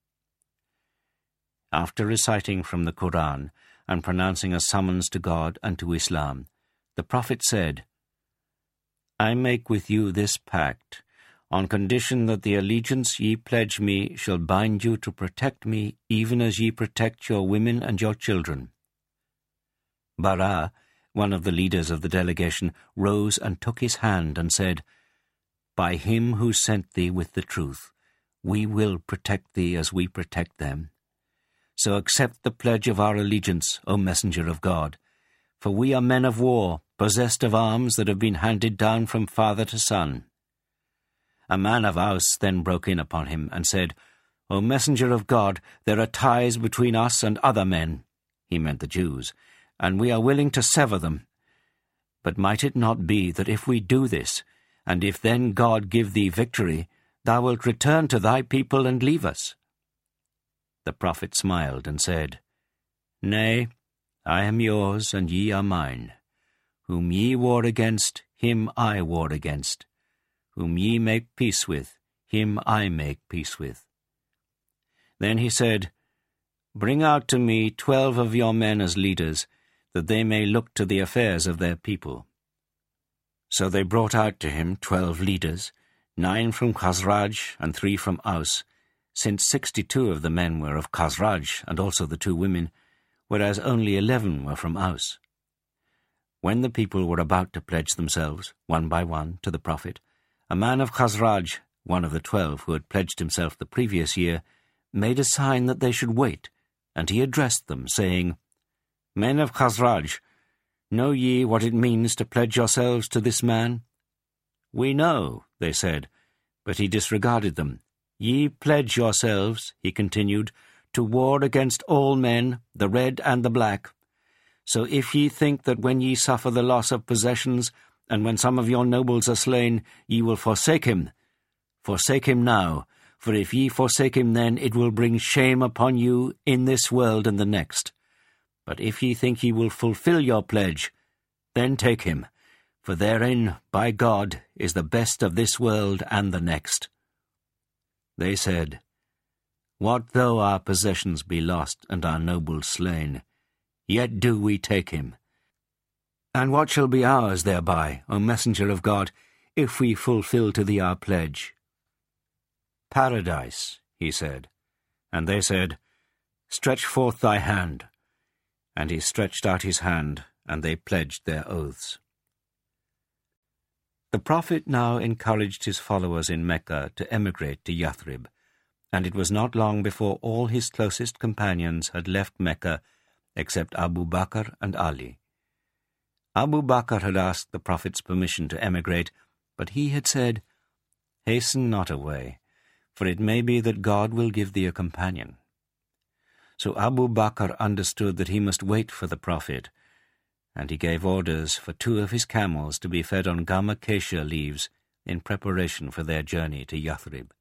After reciting from the Quran and pronouncing a summons to God and to Islam, the Prophet said, "I make with you this pact, on condition that the allegiance ye pledge me shall bind you to protect me even as ye protect your women and your children." Bara, one of the leaders of the delegation, rose and took his hand and said, "By him who sent thee with the truth, we will protect thee as we protect them. So accept the pledge of our allegiance, O Messenger of God, for we are men of war, possessed of arms that have been handed down from father to son." A man of Aus then broke in upon him and said, "O Messenger of God, there are ties between us and other men," he meant the Jews, "and we are willing to sever them. But might it not be that if we do this, and if then God give thee victory, thou wilt return to thy people and leave us?" The Prophet smiled and said, "Nay, I am yours and ye are mine. Whom ye war against, him I war against. Whom ye make peace with, him I make peace with." Then he said, "Bring out to me 12 of your men as leaders, that they may look to the affairs of their people." So they brought out to him 12 leaders, 9 from Khazraj and 3 from Aus, since 62 of the men were of Khazraj and also the 2 women, whereas only 11 were from Aus. When the people were about to pledge themselves, one by one, to the Prophet, a man of Khazraj, one of the 12 who had pledged himself the previous year, made a sign that they should wait, and he addressed them, saying, "Men of Khazraj, know ye what it means to pledge yourselves to this man?" "We know," they said, but he disregarded them. "Ye pledge yourselves," he continued, "to war against all men, the red and the black. So if ye think that when ye suffer the loss of possessions, and when some of your nobles are slain, ye will forsake him now, for if ye forsake him then, it will bring shame upon you in this world and the next. But if ye think ye will fulfill your pledge, then take him, for therein, by God, is the best of this world and the next." They said, "What though our possessions be lost and our nobles slain? Yet do we take him. And what shall be ours thereby, O Messenger of God, if we fulfill to thee our pledge?" "Paradise," he said. And they said, "Stretch forth thy hand." And he stretched out his hand, and they pledged their oaths. The Prophet now encouraged his followers in Mecca to emigrate to Yathrib, and it was not long before all his closest companions had left Mecca except Abu Bakr and Ali. Abu Bakr had asked the Prophet's permission to emigrate, but he had said, "Hasten not away, for it may be that God will give thee a companion." So Abu Bakr understood that he must wait for the Prophet, and he gave orders for 2 of his camels to be fed on gum acacia leaves in preparation for their journey to Yathrib.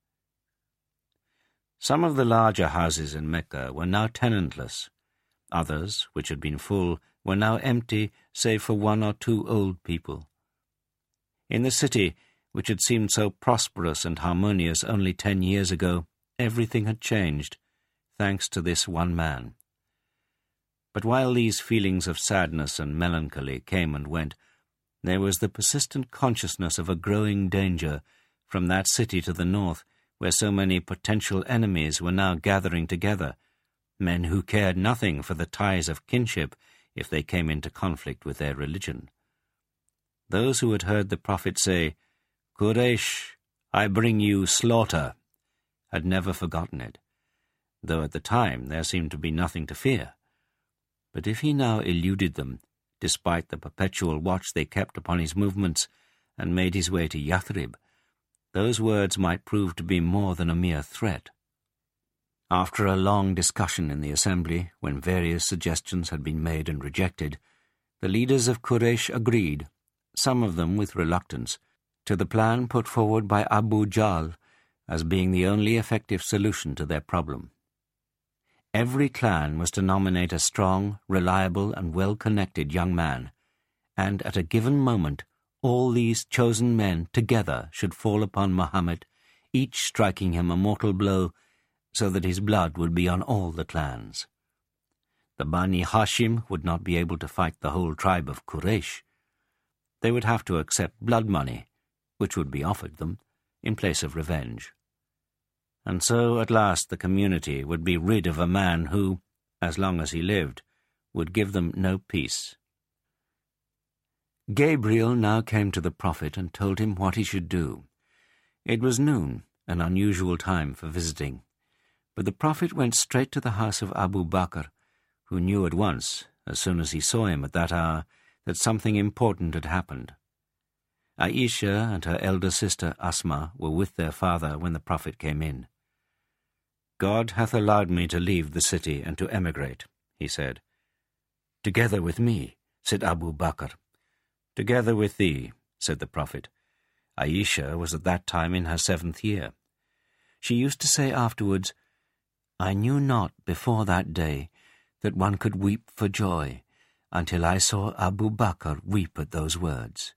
Some of the larger houses in Mecca were now tenantless. Others, which had been full, were now empty save for 1 or 2 old people. In the city, which had seemed so prosperous and harmonious only 10 years ago, everything had changed, thanks to this one man. But while these feelings of sadness and melancholy came and went, there was the persistent consciousness of a growing danger from that city to the north, where so many potential enemies were now gathering together, men who cared nothing for the ties of kinship if they came into conflict with their religion. Those who had heard the Prophet say, "Quraysh, I bring you slaughter," had never forgotten it, though at the time there seemed to be nothing to fear. But if he now eluded them, despite the perpetual watch they kept upon his movements, and made his way to Yathrib, those words might prove to be more than a mere threat. After a long discussion in the assembly, when various suggestions had been made and rejected, the leaders of Quraysh agreed, some of them with reluctance, to the plan put forward by Abu Jahl as being the only effective solution to their problem. Every clan was to nominate a strong, reliable, and well-connected young man, and at a given moment all these chosen men together should fall upon Muhammad, each striking him a mortal blow, so that his blood would be on all the clans. The Bani Hashim would not be able to fight the whole tribe of Quraysh. They would have to accept blood money, which would be offered them, in place of revenge. And so at last the community would be rid of a man who, as long as he lived, would give them no peace. Gabriel now came to the Prophet and told him what he should do. It was noon, an unusual time for visiting, but the Prophet went straight to the house of Abu Bakr, who knew at once, as soon as he saw him at that hour, that something important had happened. Aisha and her elder sister Asma were with their father when the Prophet came in. "God hath allowed me to leave the city and to emigrate," he said. "Together with me," said Abu Bakr. "Together with thee," said the Prophet. Aisha was at that time in her 7th year. She used to say afterwards, "I knew not before that day that one could weep for joy, until I saw Abu Bakr weep at those words."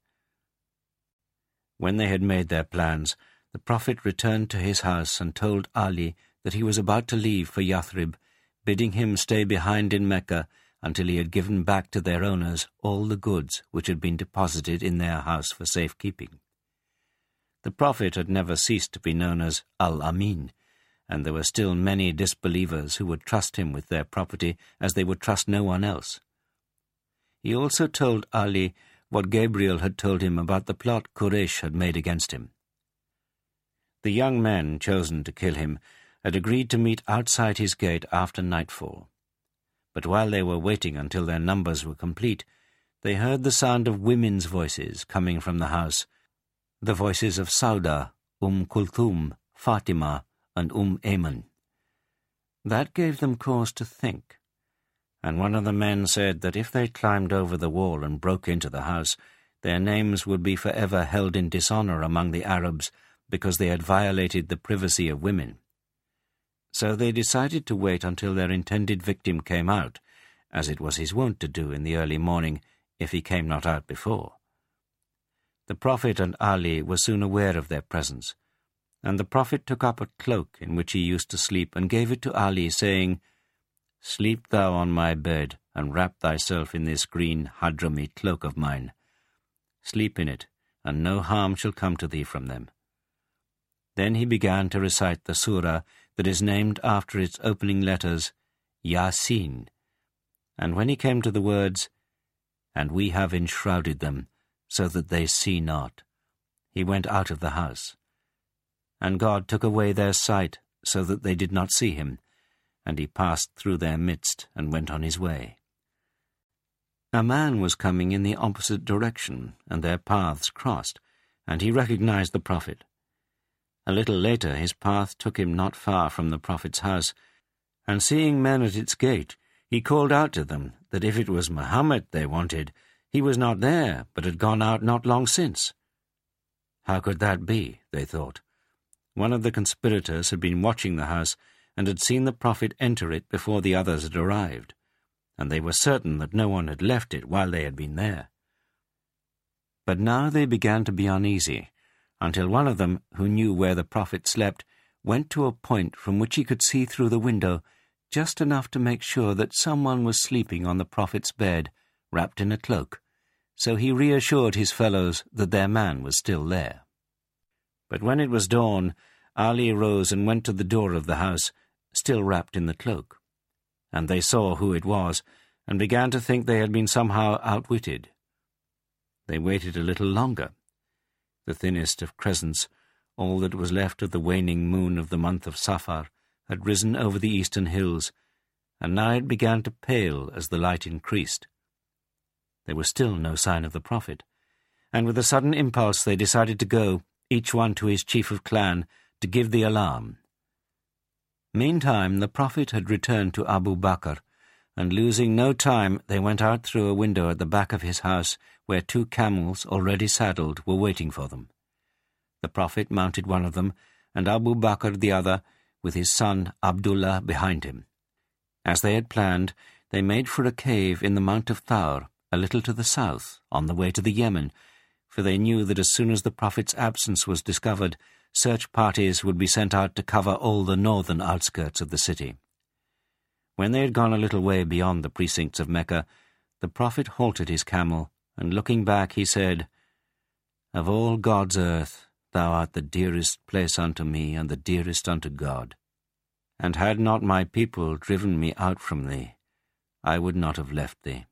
When they had made their plans, the Prophet returned to his house and told Ali that he was about to leave for Yathrib, bidding him stay behind in Mecca until he had given back to their owners all the goods which had been deposited in their house for safekeeping. The Prophet had never ceased to be known as Al-Amin, and there were still many disbelievers who would trust him with their property as they would trust no one else. He also told Ali what Gabriel had told him about the plot Quraysh had made against him. The young men chosen to kill him had agreed to meet outside his gate after nightfall. But while they were waiting until their numbers were complete, they heard the sound of women's voices coming from the house, the voices of Sauda, Kulthum, Fatima, and Ayman. That gave them cause to think, and one of the men said that if they climbed over the wall and broke into the house, their names would be forever held in dishonor among the Arabs because they had violated the privacy of women. So they decided to wait until their intended victim came out, as it was his wont to do in the early morning if he came not out before. The Prophet and Ali were soon aware of their presence, and the Prophet took up a cloak in which he used to sleep and gave it to Ali, saying, "Sleep thou on my bed, and wrap thyself in this green Hadrami cloak of mine. Sleep in it, and no harm shall come to thee from them." Then he began to recite the surah that is named after its opening letters, Yasin, and when he came to the words, "And we have enshrouded them, so that they see not," he went out of the house. And God took away their sight, so that they did not see him, and he passed through their midst and went on his way. A man was coming in the opposite direction, and their paths crossed, and he recognized the prophet. A little later his path took him not far from the prophet's house, and seeing men at its gate, he called out to them that if it was Muhammad they wanted, he was not there, but had gone out not long since. How could that be, they thought. One of the conspirators had been watching the house and had seen the prophet enter it before the others had arrived, and they were certain that no one had left it while they had been there. But now they began to be uneasy, until one of them, who knew where the prophet slept, went to a point from which he could see through the window just enough to make sure that someone was sleeping on the prophet's bed, wrapped in a cloak, so he reassured his fellows that their man was still there. But when it was dawn, Ali rose and went to the door of the house, still wrapped in the cloak. And they saw who it was, and began to think they had been somehow outwitted. They waited a little longer. The thinnest of crescents, all that was left of the waning moon of the month of Safar, had risen over the eastern hills, and now it began to pale as the light increased. There was still no sign of the prophet, and with a sudden impulse they decided to go, each one to his chief of clan, to give the alarm. Meantime the prophet had returned to Abu Bakr, and losing no time they went out through a window at the back of his house, where 2 camels, already saddled, were waiting for them. The prophet mounted one of them, and Abu Bakr the other, with his son Abdullah behind him. As they had planned, they made for a cave in the Mount of Thawr, a little to the south, on the way to the Yemen, for they knew that as soon as the prophet's absence was discovered, search parties would be sent out to cover all the northern outskirts of the city. When they had gone a little way beyond the precincts of Mecca, the prophet halted his camel, and looking back he said, "Of all God's earth, thou art the dearest place unto me, and the dearest unto God. And had not my people driven me out from thee, I would not have left thee."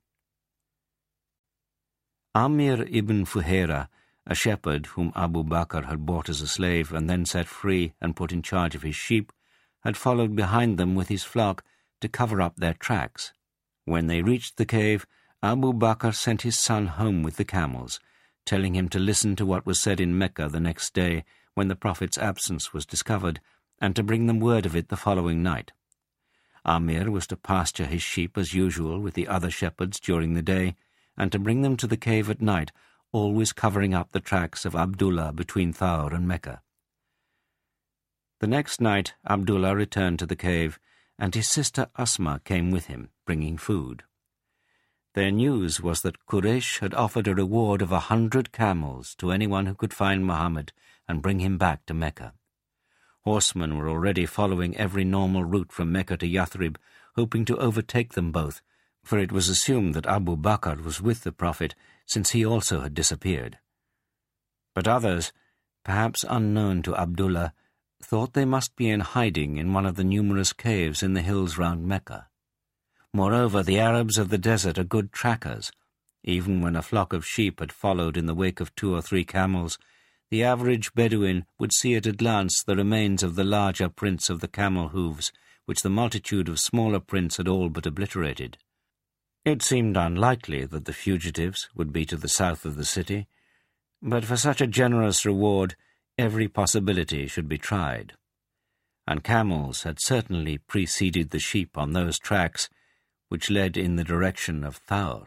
Amir ibn Fuhaira, a shepherd whom Abu Bakr had bought as a slave and then set free and put in charge of his sheep, had followed behind them with his flock to cover up their tracks. When they reached the cave, Abu Bakr sent his son home with the camels, telling him to listen to what was said in Mecca the next day when the prophet's absence was discovered, and to bring them word of it the following night. Amir was to pasture his sheep as usual with the other shepherds during the day, and to bring them to the cave at night, always covering up the tracks of Abdullah between Thawr and Mecca. The next night Abdullah returned to the cave, and his sister Asma came with him, bringing food. Their news was that Quraysh had offered a reward of 100 camels to anyone who could find Muhammad and bring him back to Mecca. Horsemen were already following every normal route from Mecca to Yathrib, hoping to overtake them both, for it was assumed that Abu Bakr was with the Prophet, since he also had disappeared. But others, perhaps unknown to Abdullah, thought they must be in hiding in one of the numerous caves in the hills round Mecca. Moreover, the Arabs of the desert are good trackers. Even when a flock of sheep had followed in the wake of 2 or 3 camels, the average Bedouin would see at a glance the remains of the larger prints of the camel hooves, which the multitude of smaller prints had all but obliterated. It seemed unlikely that the fugitives would be to the south of the city, but for such a generous reward, every possibility should be tried. And camels had certainly preceded the sheep on those tracks which led in the direction of Thawr.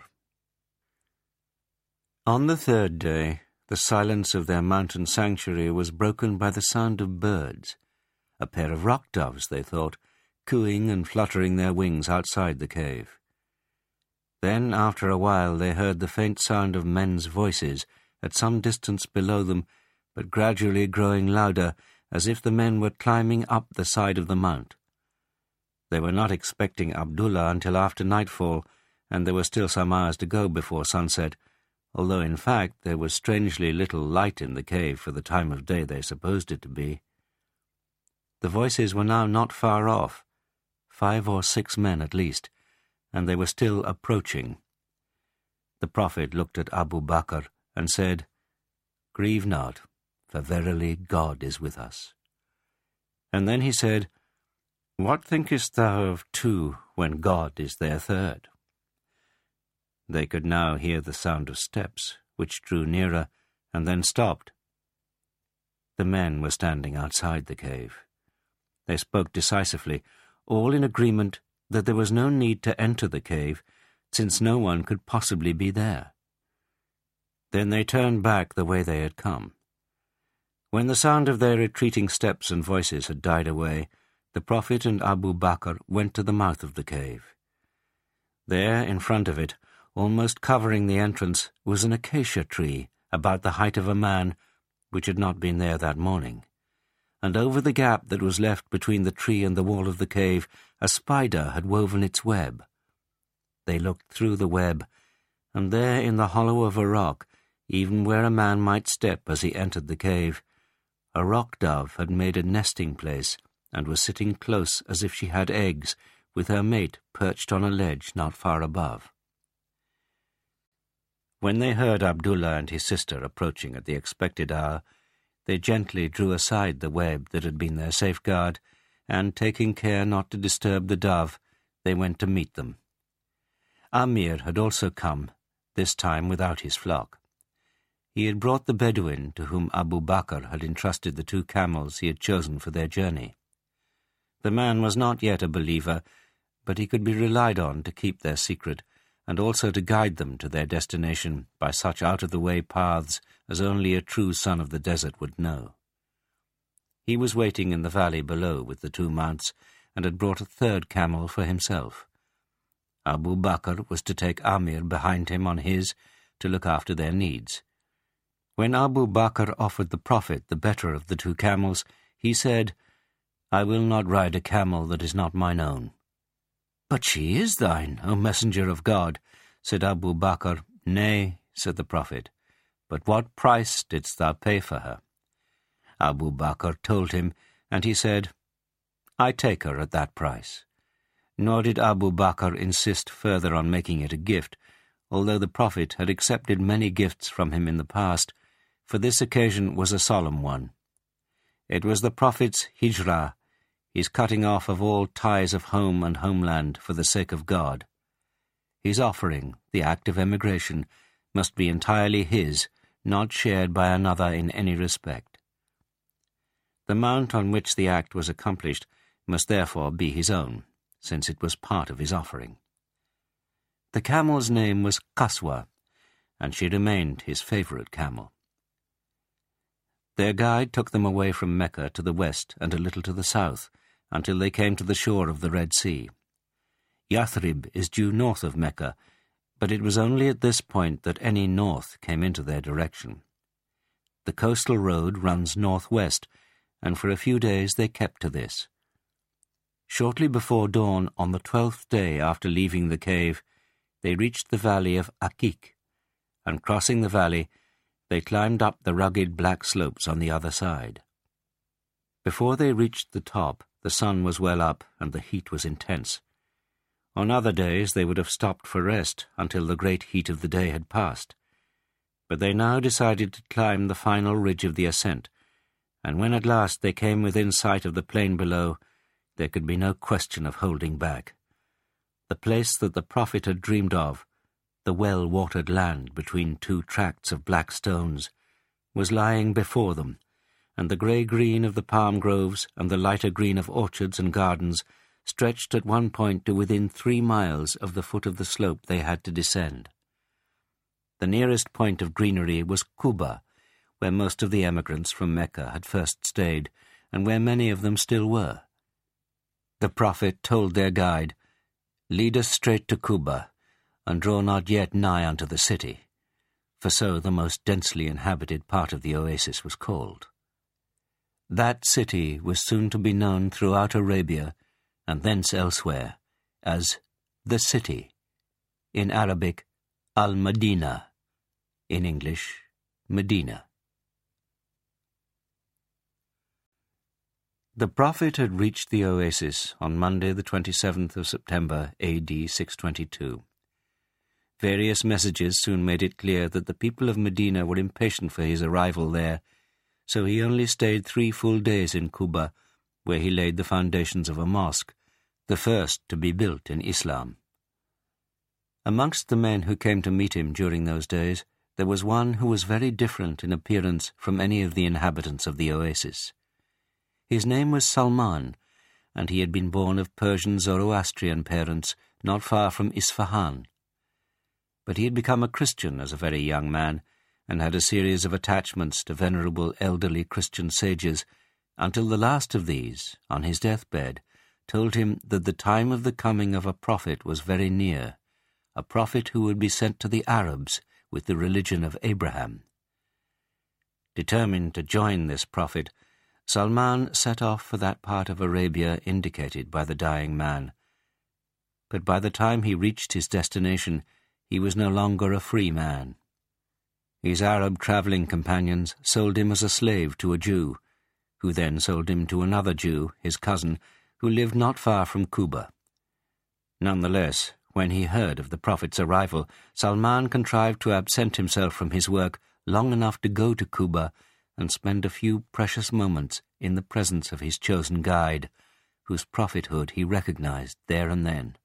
On the 3rd day, the silence of their mountain sanctuary was broken by the sound of birds, a pair of rock doves, they thought, cooing and fluttering their wings outside the cave. Then, after a while, they heard the faint sound of men's voices at some distance below them, but gradually growing louder, as if the men were climbing up the side of the mount. They were not expecting Abdullah until after nightfall, and there were still some hours to go before sunset, although in fact there was strangely little light in the cave for the time of day they supposed it to be. The voices were now not far off, 5 or 6 men at least, and they were still approaching. The Prophet looked at Abu Bakr and said, "Grieve not, for verily God is with us." And then he said, "What thinkest thou of 2 when God is their 3rd?" They could now hear the sound of steps, which drew nearer and then stopped. The men were standing outside the cave. They spoke decisively, all in agreement that there was no need to enter the cave, since no one could possibly be there. Then they turned back the way they had come. When the sound of their retreating steps and voices had died away, the Prophet and Abu Bakr went to the mouth of the cave. There, in front of it, almost covering the entrance, was an acacia tree about the height of a man, which had not been there that morning. And over the gap that was left between the tree and the wall of the cave, a spider had woven its web. They looked through the web, and there in the hollow of a rock, even where a man might step as he entered the cave, a rock dove had made a nesting place and was sitting close as if she had eggs, with her mate perched on a ledge not far above. When they heard Abdullah and his sister approaching at the expected hour, they gently drew aside the web that had been their safeguard, and, taking care not to disturb the dove, they went to meet them. Amir had also come, this time without his flock. He had brought the Bedouin to whom Abu Bakr had entrusted the 2 camels he had chosen for their journey. The man was not yet a believer, but he could be relied on to keep their secret, and also to guide them to their destination by such out-of-the-way paths as only a true son of the desert would know. He was waiting in the valley below with the 2 mounts, and had brought a 3rd camel for himself. Abu Bakr was to take Amir behind him on his, to look after their needs. When Abu Bakr offered the Prophet the better of the 2 camels, he said, "I will not ride a camel that is not mine own." "But she is thine, O Messenger of God," said Abu Bakr. "Nay," said the Prophet, "but what price didst thou pay for her?" Abu Bakr told him, and he said, "I take her at that price." Nor did Abu Bakr insist further on making it a gift, although the Prophet had accepted many gifts from him in the past, for this occasion was a solemn one. It was the Prophet's hijrah, his cutting off of all ties of home and homeland for the sake of God. His offering, the act of emigration, must be entirely his, not shared by another in any respect. The mount on which the act was accomplished must therefore be his own, since it was part of his offering. The camel's name was Qaswa, and she remained his favorite camel. Their guide took them away from Mecca to the west and a little to the south, until they came to the shore of the Red Sea. Yathrib is due north of Mecca, but it was only at this point that any north came into their direction. The coastal road runs northwest, and for a few days they kept to this. Shortly before dawn, on the 12th day after leaving the cave, they reached the valley of Akik, and crossing the valley, they climbed up the rugged black slopes on the other side. Before they reached the top, the sun was well up and the heat was intense. On other days they would have stopped for rest until the great heat of the day had passed. But they now decided to climb the final ridge of the ascent, and when at last they came within sight of the plain below, there could be no question of holding back. The place that the Prophet had dreamed of, the well-watered land between 2 tracts of black stones, was lying before them, and the grey-green of the palm groves and the lighter green of orchards and gardens stretched at one point to within 3 miles of the foot of the slope they had to descend. The nearest point of greenery was Quba, where most of the emigrants from Mecca had first stayed, and where many of them still were. The Prophet told their guide, "Lead us straight to Quba, and draw not yet nigh unto the city," for so the most densely inhabited part of the oasis was called. That city was soon to be known throughout Arabia, and thence elsewhere, as the City, in Arabic, Al-Madinah, in English, Medina. The Prophet had reached the oasis on Monday the 27th of September, A.D. 622. Various messages soon made it clear that the people of Medina were impatient for his arrival there, so he only stayed 3 full days in Quba, where he laid the foundations of a mosque, the first to be built in Islam. Amongst the men who came to meet him during those days, there was one who was very different in appearance from any of the inhabitants of the oasis. His name was Salman, and he had been born of Persian Zoroastrian parents not far from Isfahan. But he had become a Christian as a very young man, and had a series of attachments to venerable elderly Christian sages, until the last of these, on his deathbed, told him that the time of the coming of a prophet was very near, a prophet who would be sent to the Arabs with the religion of Abraham. Determined to join this prophet, Salman set off for that part of Arabia indicated by the dying man. But by the time he reached his destination, he was no longer a free man. His Arab travelling companions sold him as a slave to a Jew, who then sold him to another Jew, his cousin, who lived not far from Kuba. Nonetheless, when he heard of the prophet's arrival, Salman contrived to absent himself from his work long enough to go to Kuba and spend a few precious moments in the presence of his chosen guide, whose prophethood he recognized there and then.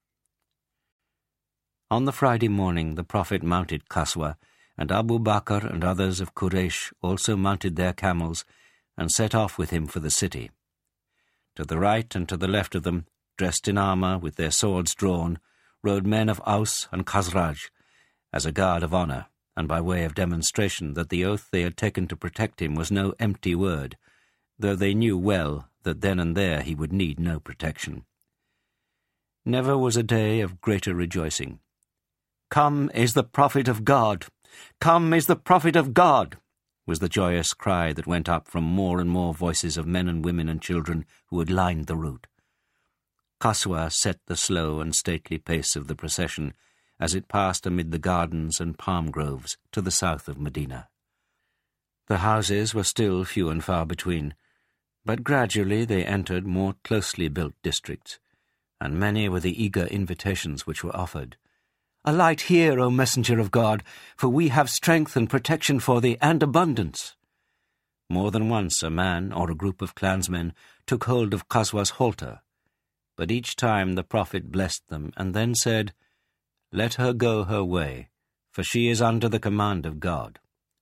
On the Friday morning the prophet mounted Qaswa, and Abu Bakr and others of Quraysh also mounted their camels and set off with him for the city. To the right and to the left of them, dressed in armour with their swords drawn, rode men of Aus and Khazraj, as a guard of honour, and by way of demonstration that the oath they had taken to protect him was no empty word, though they knew well that then and there he would need no protection. Never was a day of greater rejoicing. "Come is the prophet of God! Come is the prophet of God!" was the joyous cry that went up from more and more voices of men and women and children who had lined the route. Qaswa set the slow and stately pace of the procession as it passed amid the gardens and palm groves to the south of Medina. The houses were still few and far between, but gradually they entered more closely built districts, and many were the eager invitations which were offered. "Alight here, O messenger of God, for we have strength and protection for thee and abundance." More than once a man or a group of clansmen took hold of Qaswa's halter, but each time the prophet blessed them and then said, "Let her go her way, for she is under the command of God."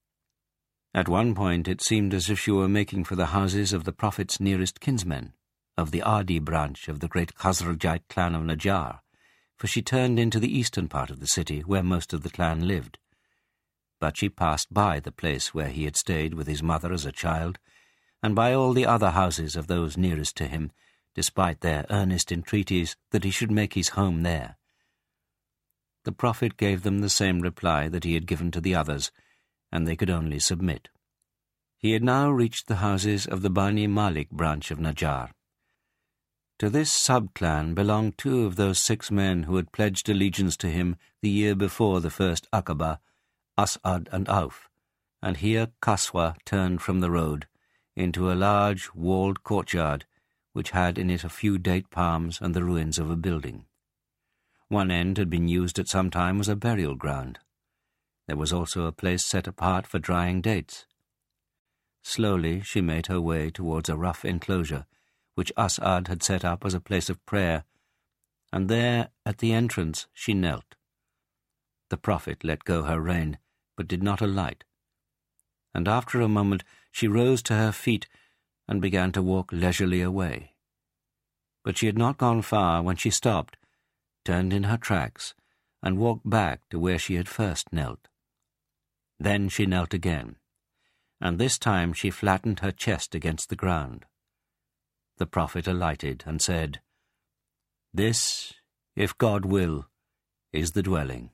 At one point it seemed as if she were making for the houses of the prophet's nearest kinsmen, of the Adi branch of the great Khazrajite clan of Najjar, for she turned into the eastern part of the city where most of the clan lived. But she passed by the place where he had stayed with his mother as a child, and by all the other houses of those nearest to him, despite their earnest entreaties that he should make his home there. The prophet gave them the same reply that he had given to the others, and they could only submit. He had now reached the houses of the Bani Malik branch of Najjar. To this sub-clan belonged two of those 6 men who had pledged allegiance to him the year before the first Aqaba, As'ad and Auf, and here Qaswa turned from the road into a large walled courtyard which had in it a few date palms and the ruins of a building. One end had been used at some time as a burial ground. There was also a place set apart for drying dates. Slowly she made her way towards a rough enclosure which As'ad had set up as a place of prayer, and there, at the entrance, she knelt. The prophet let go her rein, but did not alight, and after a moment she rose to her feet and began to walk leisurely away. But she had not gone far when she stopped, turned in her tracks, and walked back to where she had first knelt. Then she knelt again, and this time she flattened her chest against the ground. The prophet alighted and said, "This, if God will, is the dwelling."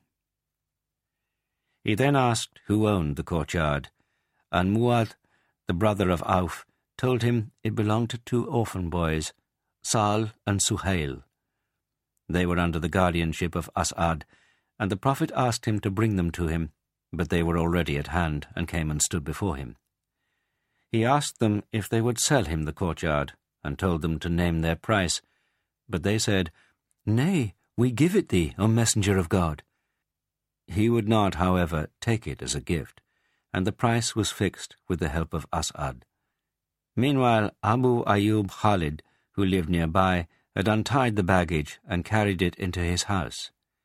He then asked who owned the courtyard, and Mu'adh, the brother of Auf, told him it belonged to 2 orphan boys, Sal and Suhail. They were under the guardianship of As'ad, and the prophet asked him to bring them to him, but they were already at hand and came and stood before him. He asked them if they would sell him the courtyard, and told them to name their price, but they said, "Nay, we give it thee, O messenger of God." He would not, however, take it as a gift, and the price was fixed with the help of As'ad. Meanwhile, Abu Ayyub Khalid, who lived nearby, had untied the baggage and carried it into his house.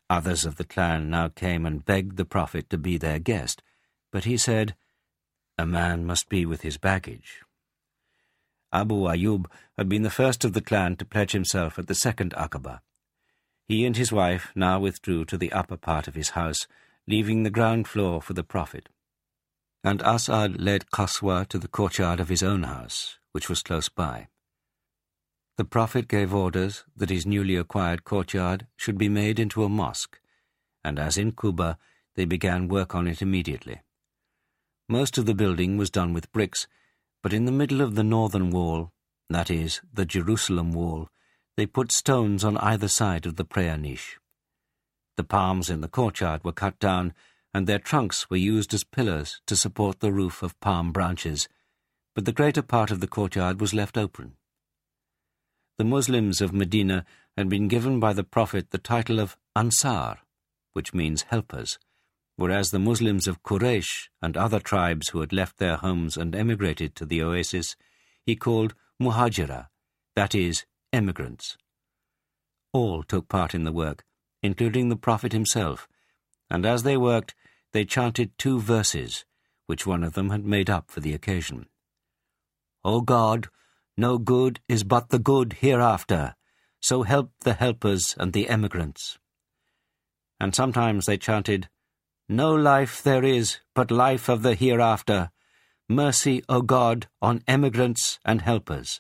Others of the clan now came and begged the Prophet to be their guest, but he said, "A man must be with his baggage." Abu Ayyub had been the first of the clan to pledge himself at the second Aqaba. He and his wife now withdrew to the upper part of his house, leaving the ground floor for the Prophet. And As'ad led Qaswa to the courtyard of his own house, which was close by. The Prophet gave orders that his newly acquired courtyard should be made into a mosque, and as in Quba, they began work on it immediately. Most of the building was done with bricks, but in the middle of the northern wall, that is, the Jerusalem wall, they put stones on either side of the prayer niche. The palms in the courtyard were cut down, and their trunks were used as pillars to support the roof of palm branches, but the greater part of the courtyard was left open. The Muslims of Medina had been given by the Prophet the title of Ansar, which means helpers, whereas the Muslims of Quraysh and other tribes who had left their homes and emigrated to the oasis, he called Muhajira, that is, emigrants. All took part in the work, including the Prophet himself, and as they worked, they chanted 2 verses, which one of them had made up for the occasion. "O God, no good is but the good hereafter, so help the helpers and the emigrants." And sometimes they chanted, "No life there is but life of the hereafter. Mercy, O God, on emigrants and helpers."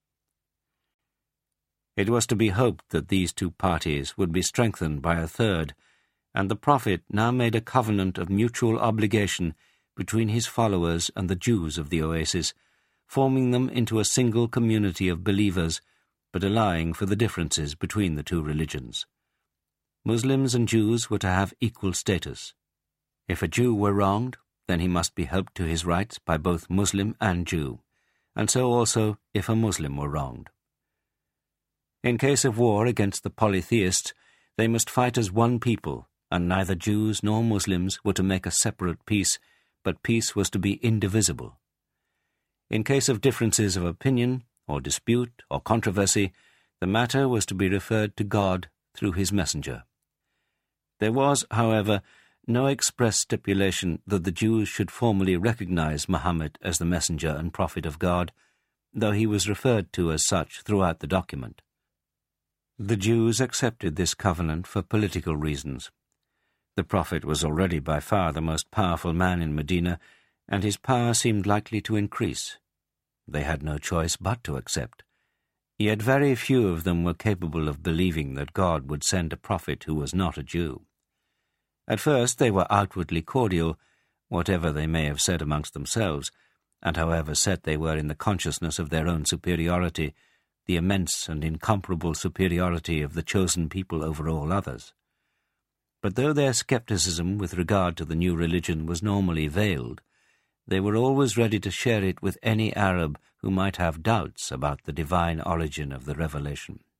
It was to be hoped that these 2 parties would be strengthened by a third, and the Prophet now made a covenant of mutual obligation between his followers and the Jews of the oasis, forming them into a single community of believers, but allowing for the differences between the 2 religions. Muslims and Jews were to have equal status. If a Jew were wronged, then he must be helped to his rights by both Muslim and Jew, and so also if a Muslim were wronged. In case of war against the polytheists, they must fight as one people, and neither Jews nor Muslims were to make a separate peace, but peace was to be indivisible. In case of differences of opinion, or dispute, or controversy, the matter was to be referred to God through his messenger. There was, however, no express stipulation that the Jews should formally recognize Muhammad as the messenger and prophet of God, though he was referred to as such throughout the document. The Jews accepted this covenant for political reasons. The Prophet was already by far the most powerful man in Medina, and his power seemed likely to increase. They had no choice but to accept. Yet very few of them were capable of believing that God would send a prophet who was not a Jew. At first they were outwardly cordial, whatever they may have said amongst themselves, and however set they were in the consciousness of their own superiority, the immense and incomparable superiority of the chosen people over all others. But though their skepticism with regard to the new religion was normally veiled, they were always ready to share it with any Arab who might have doubts about the divine origin of the revelation.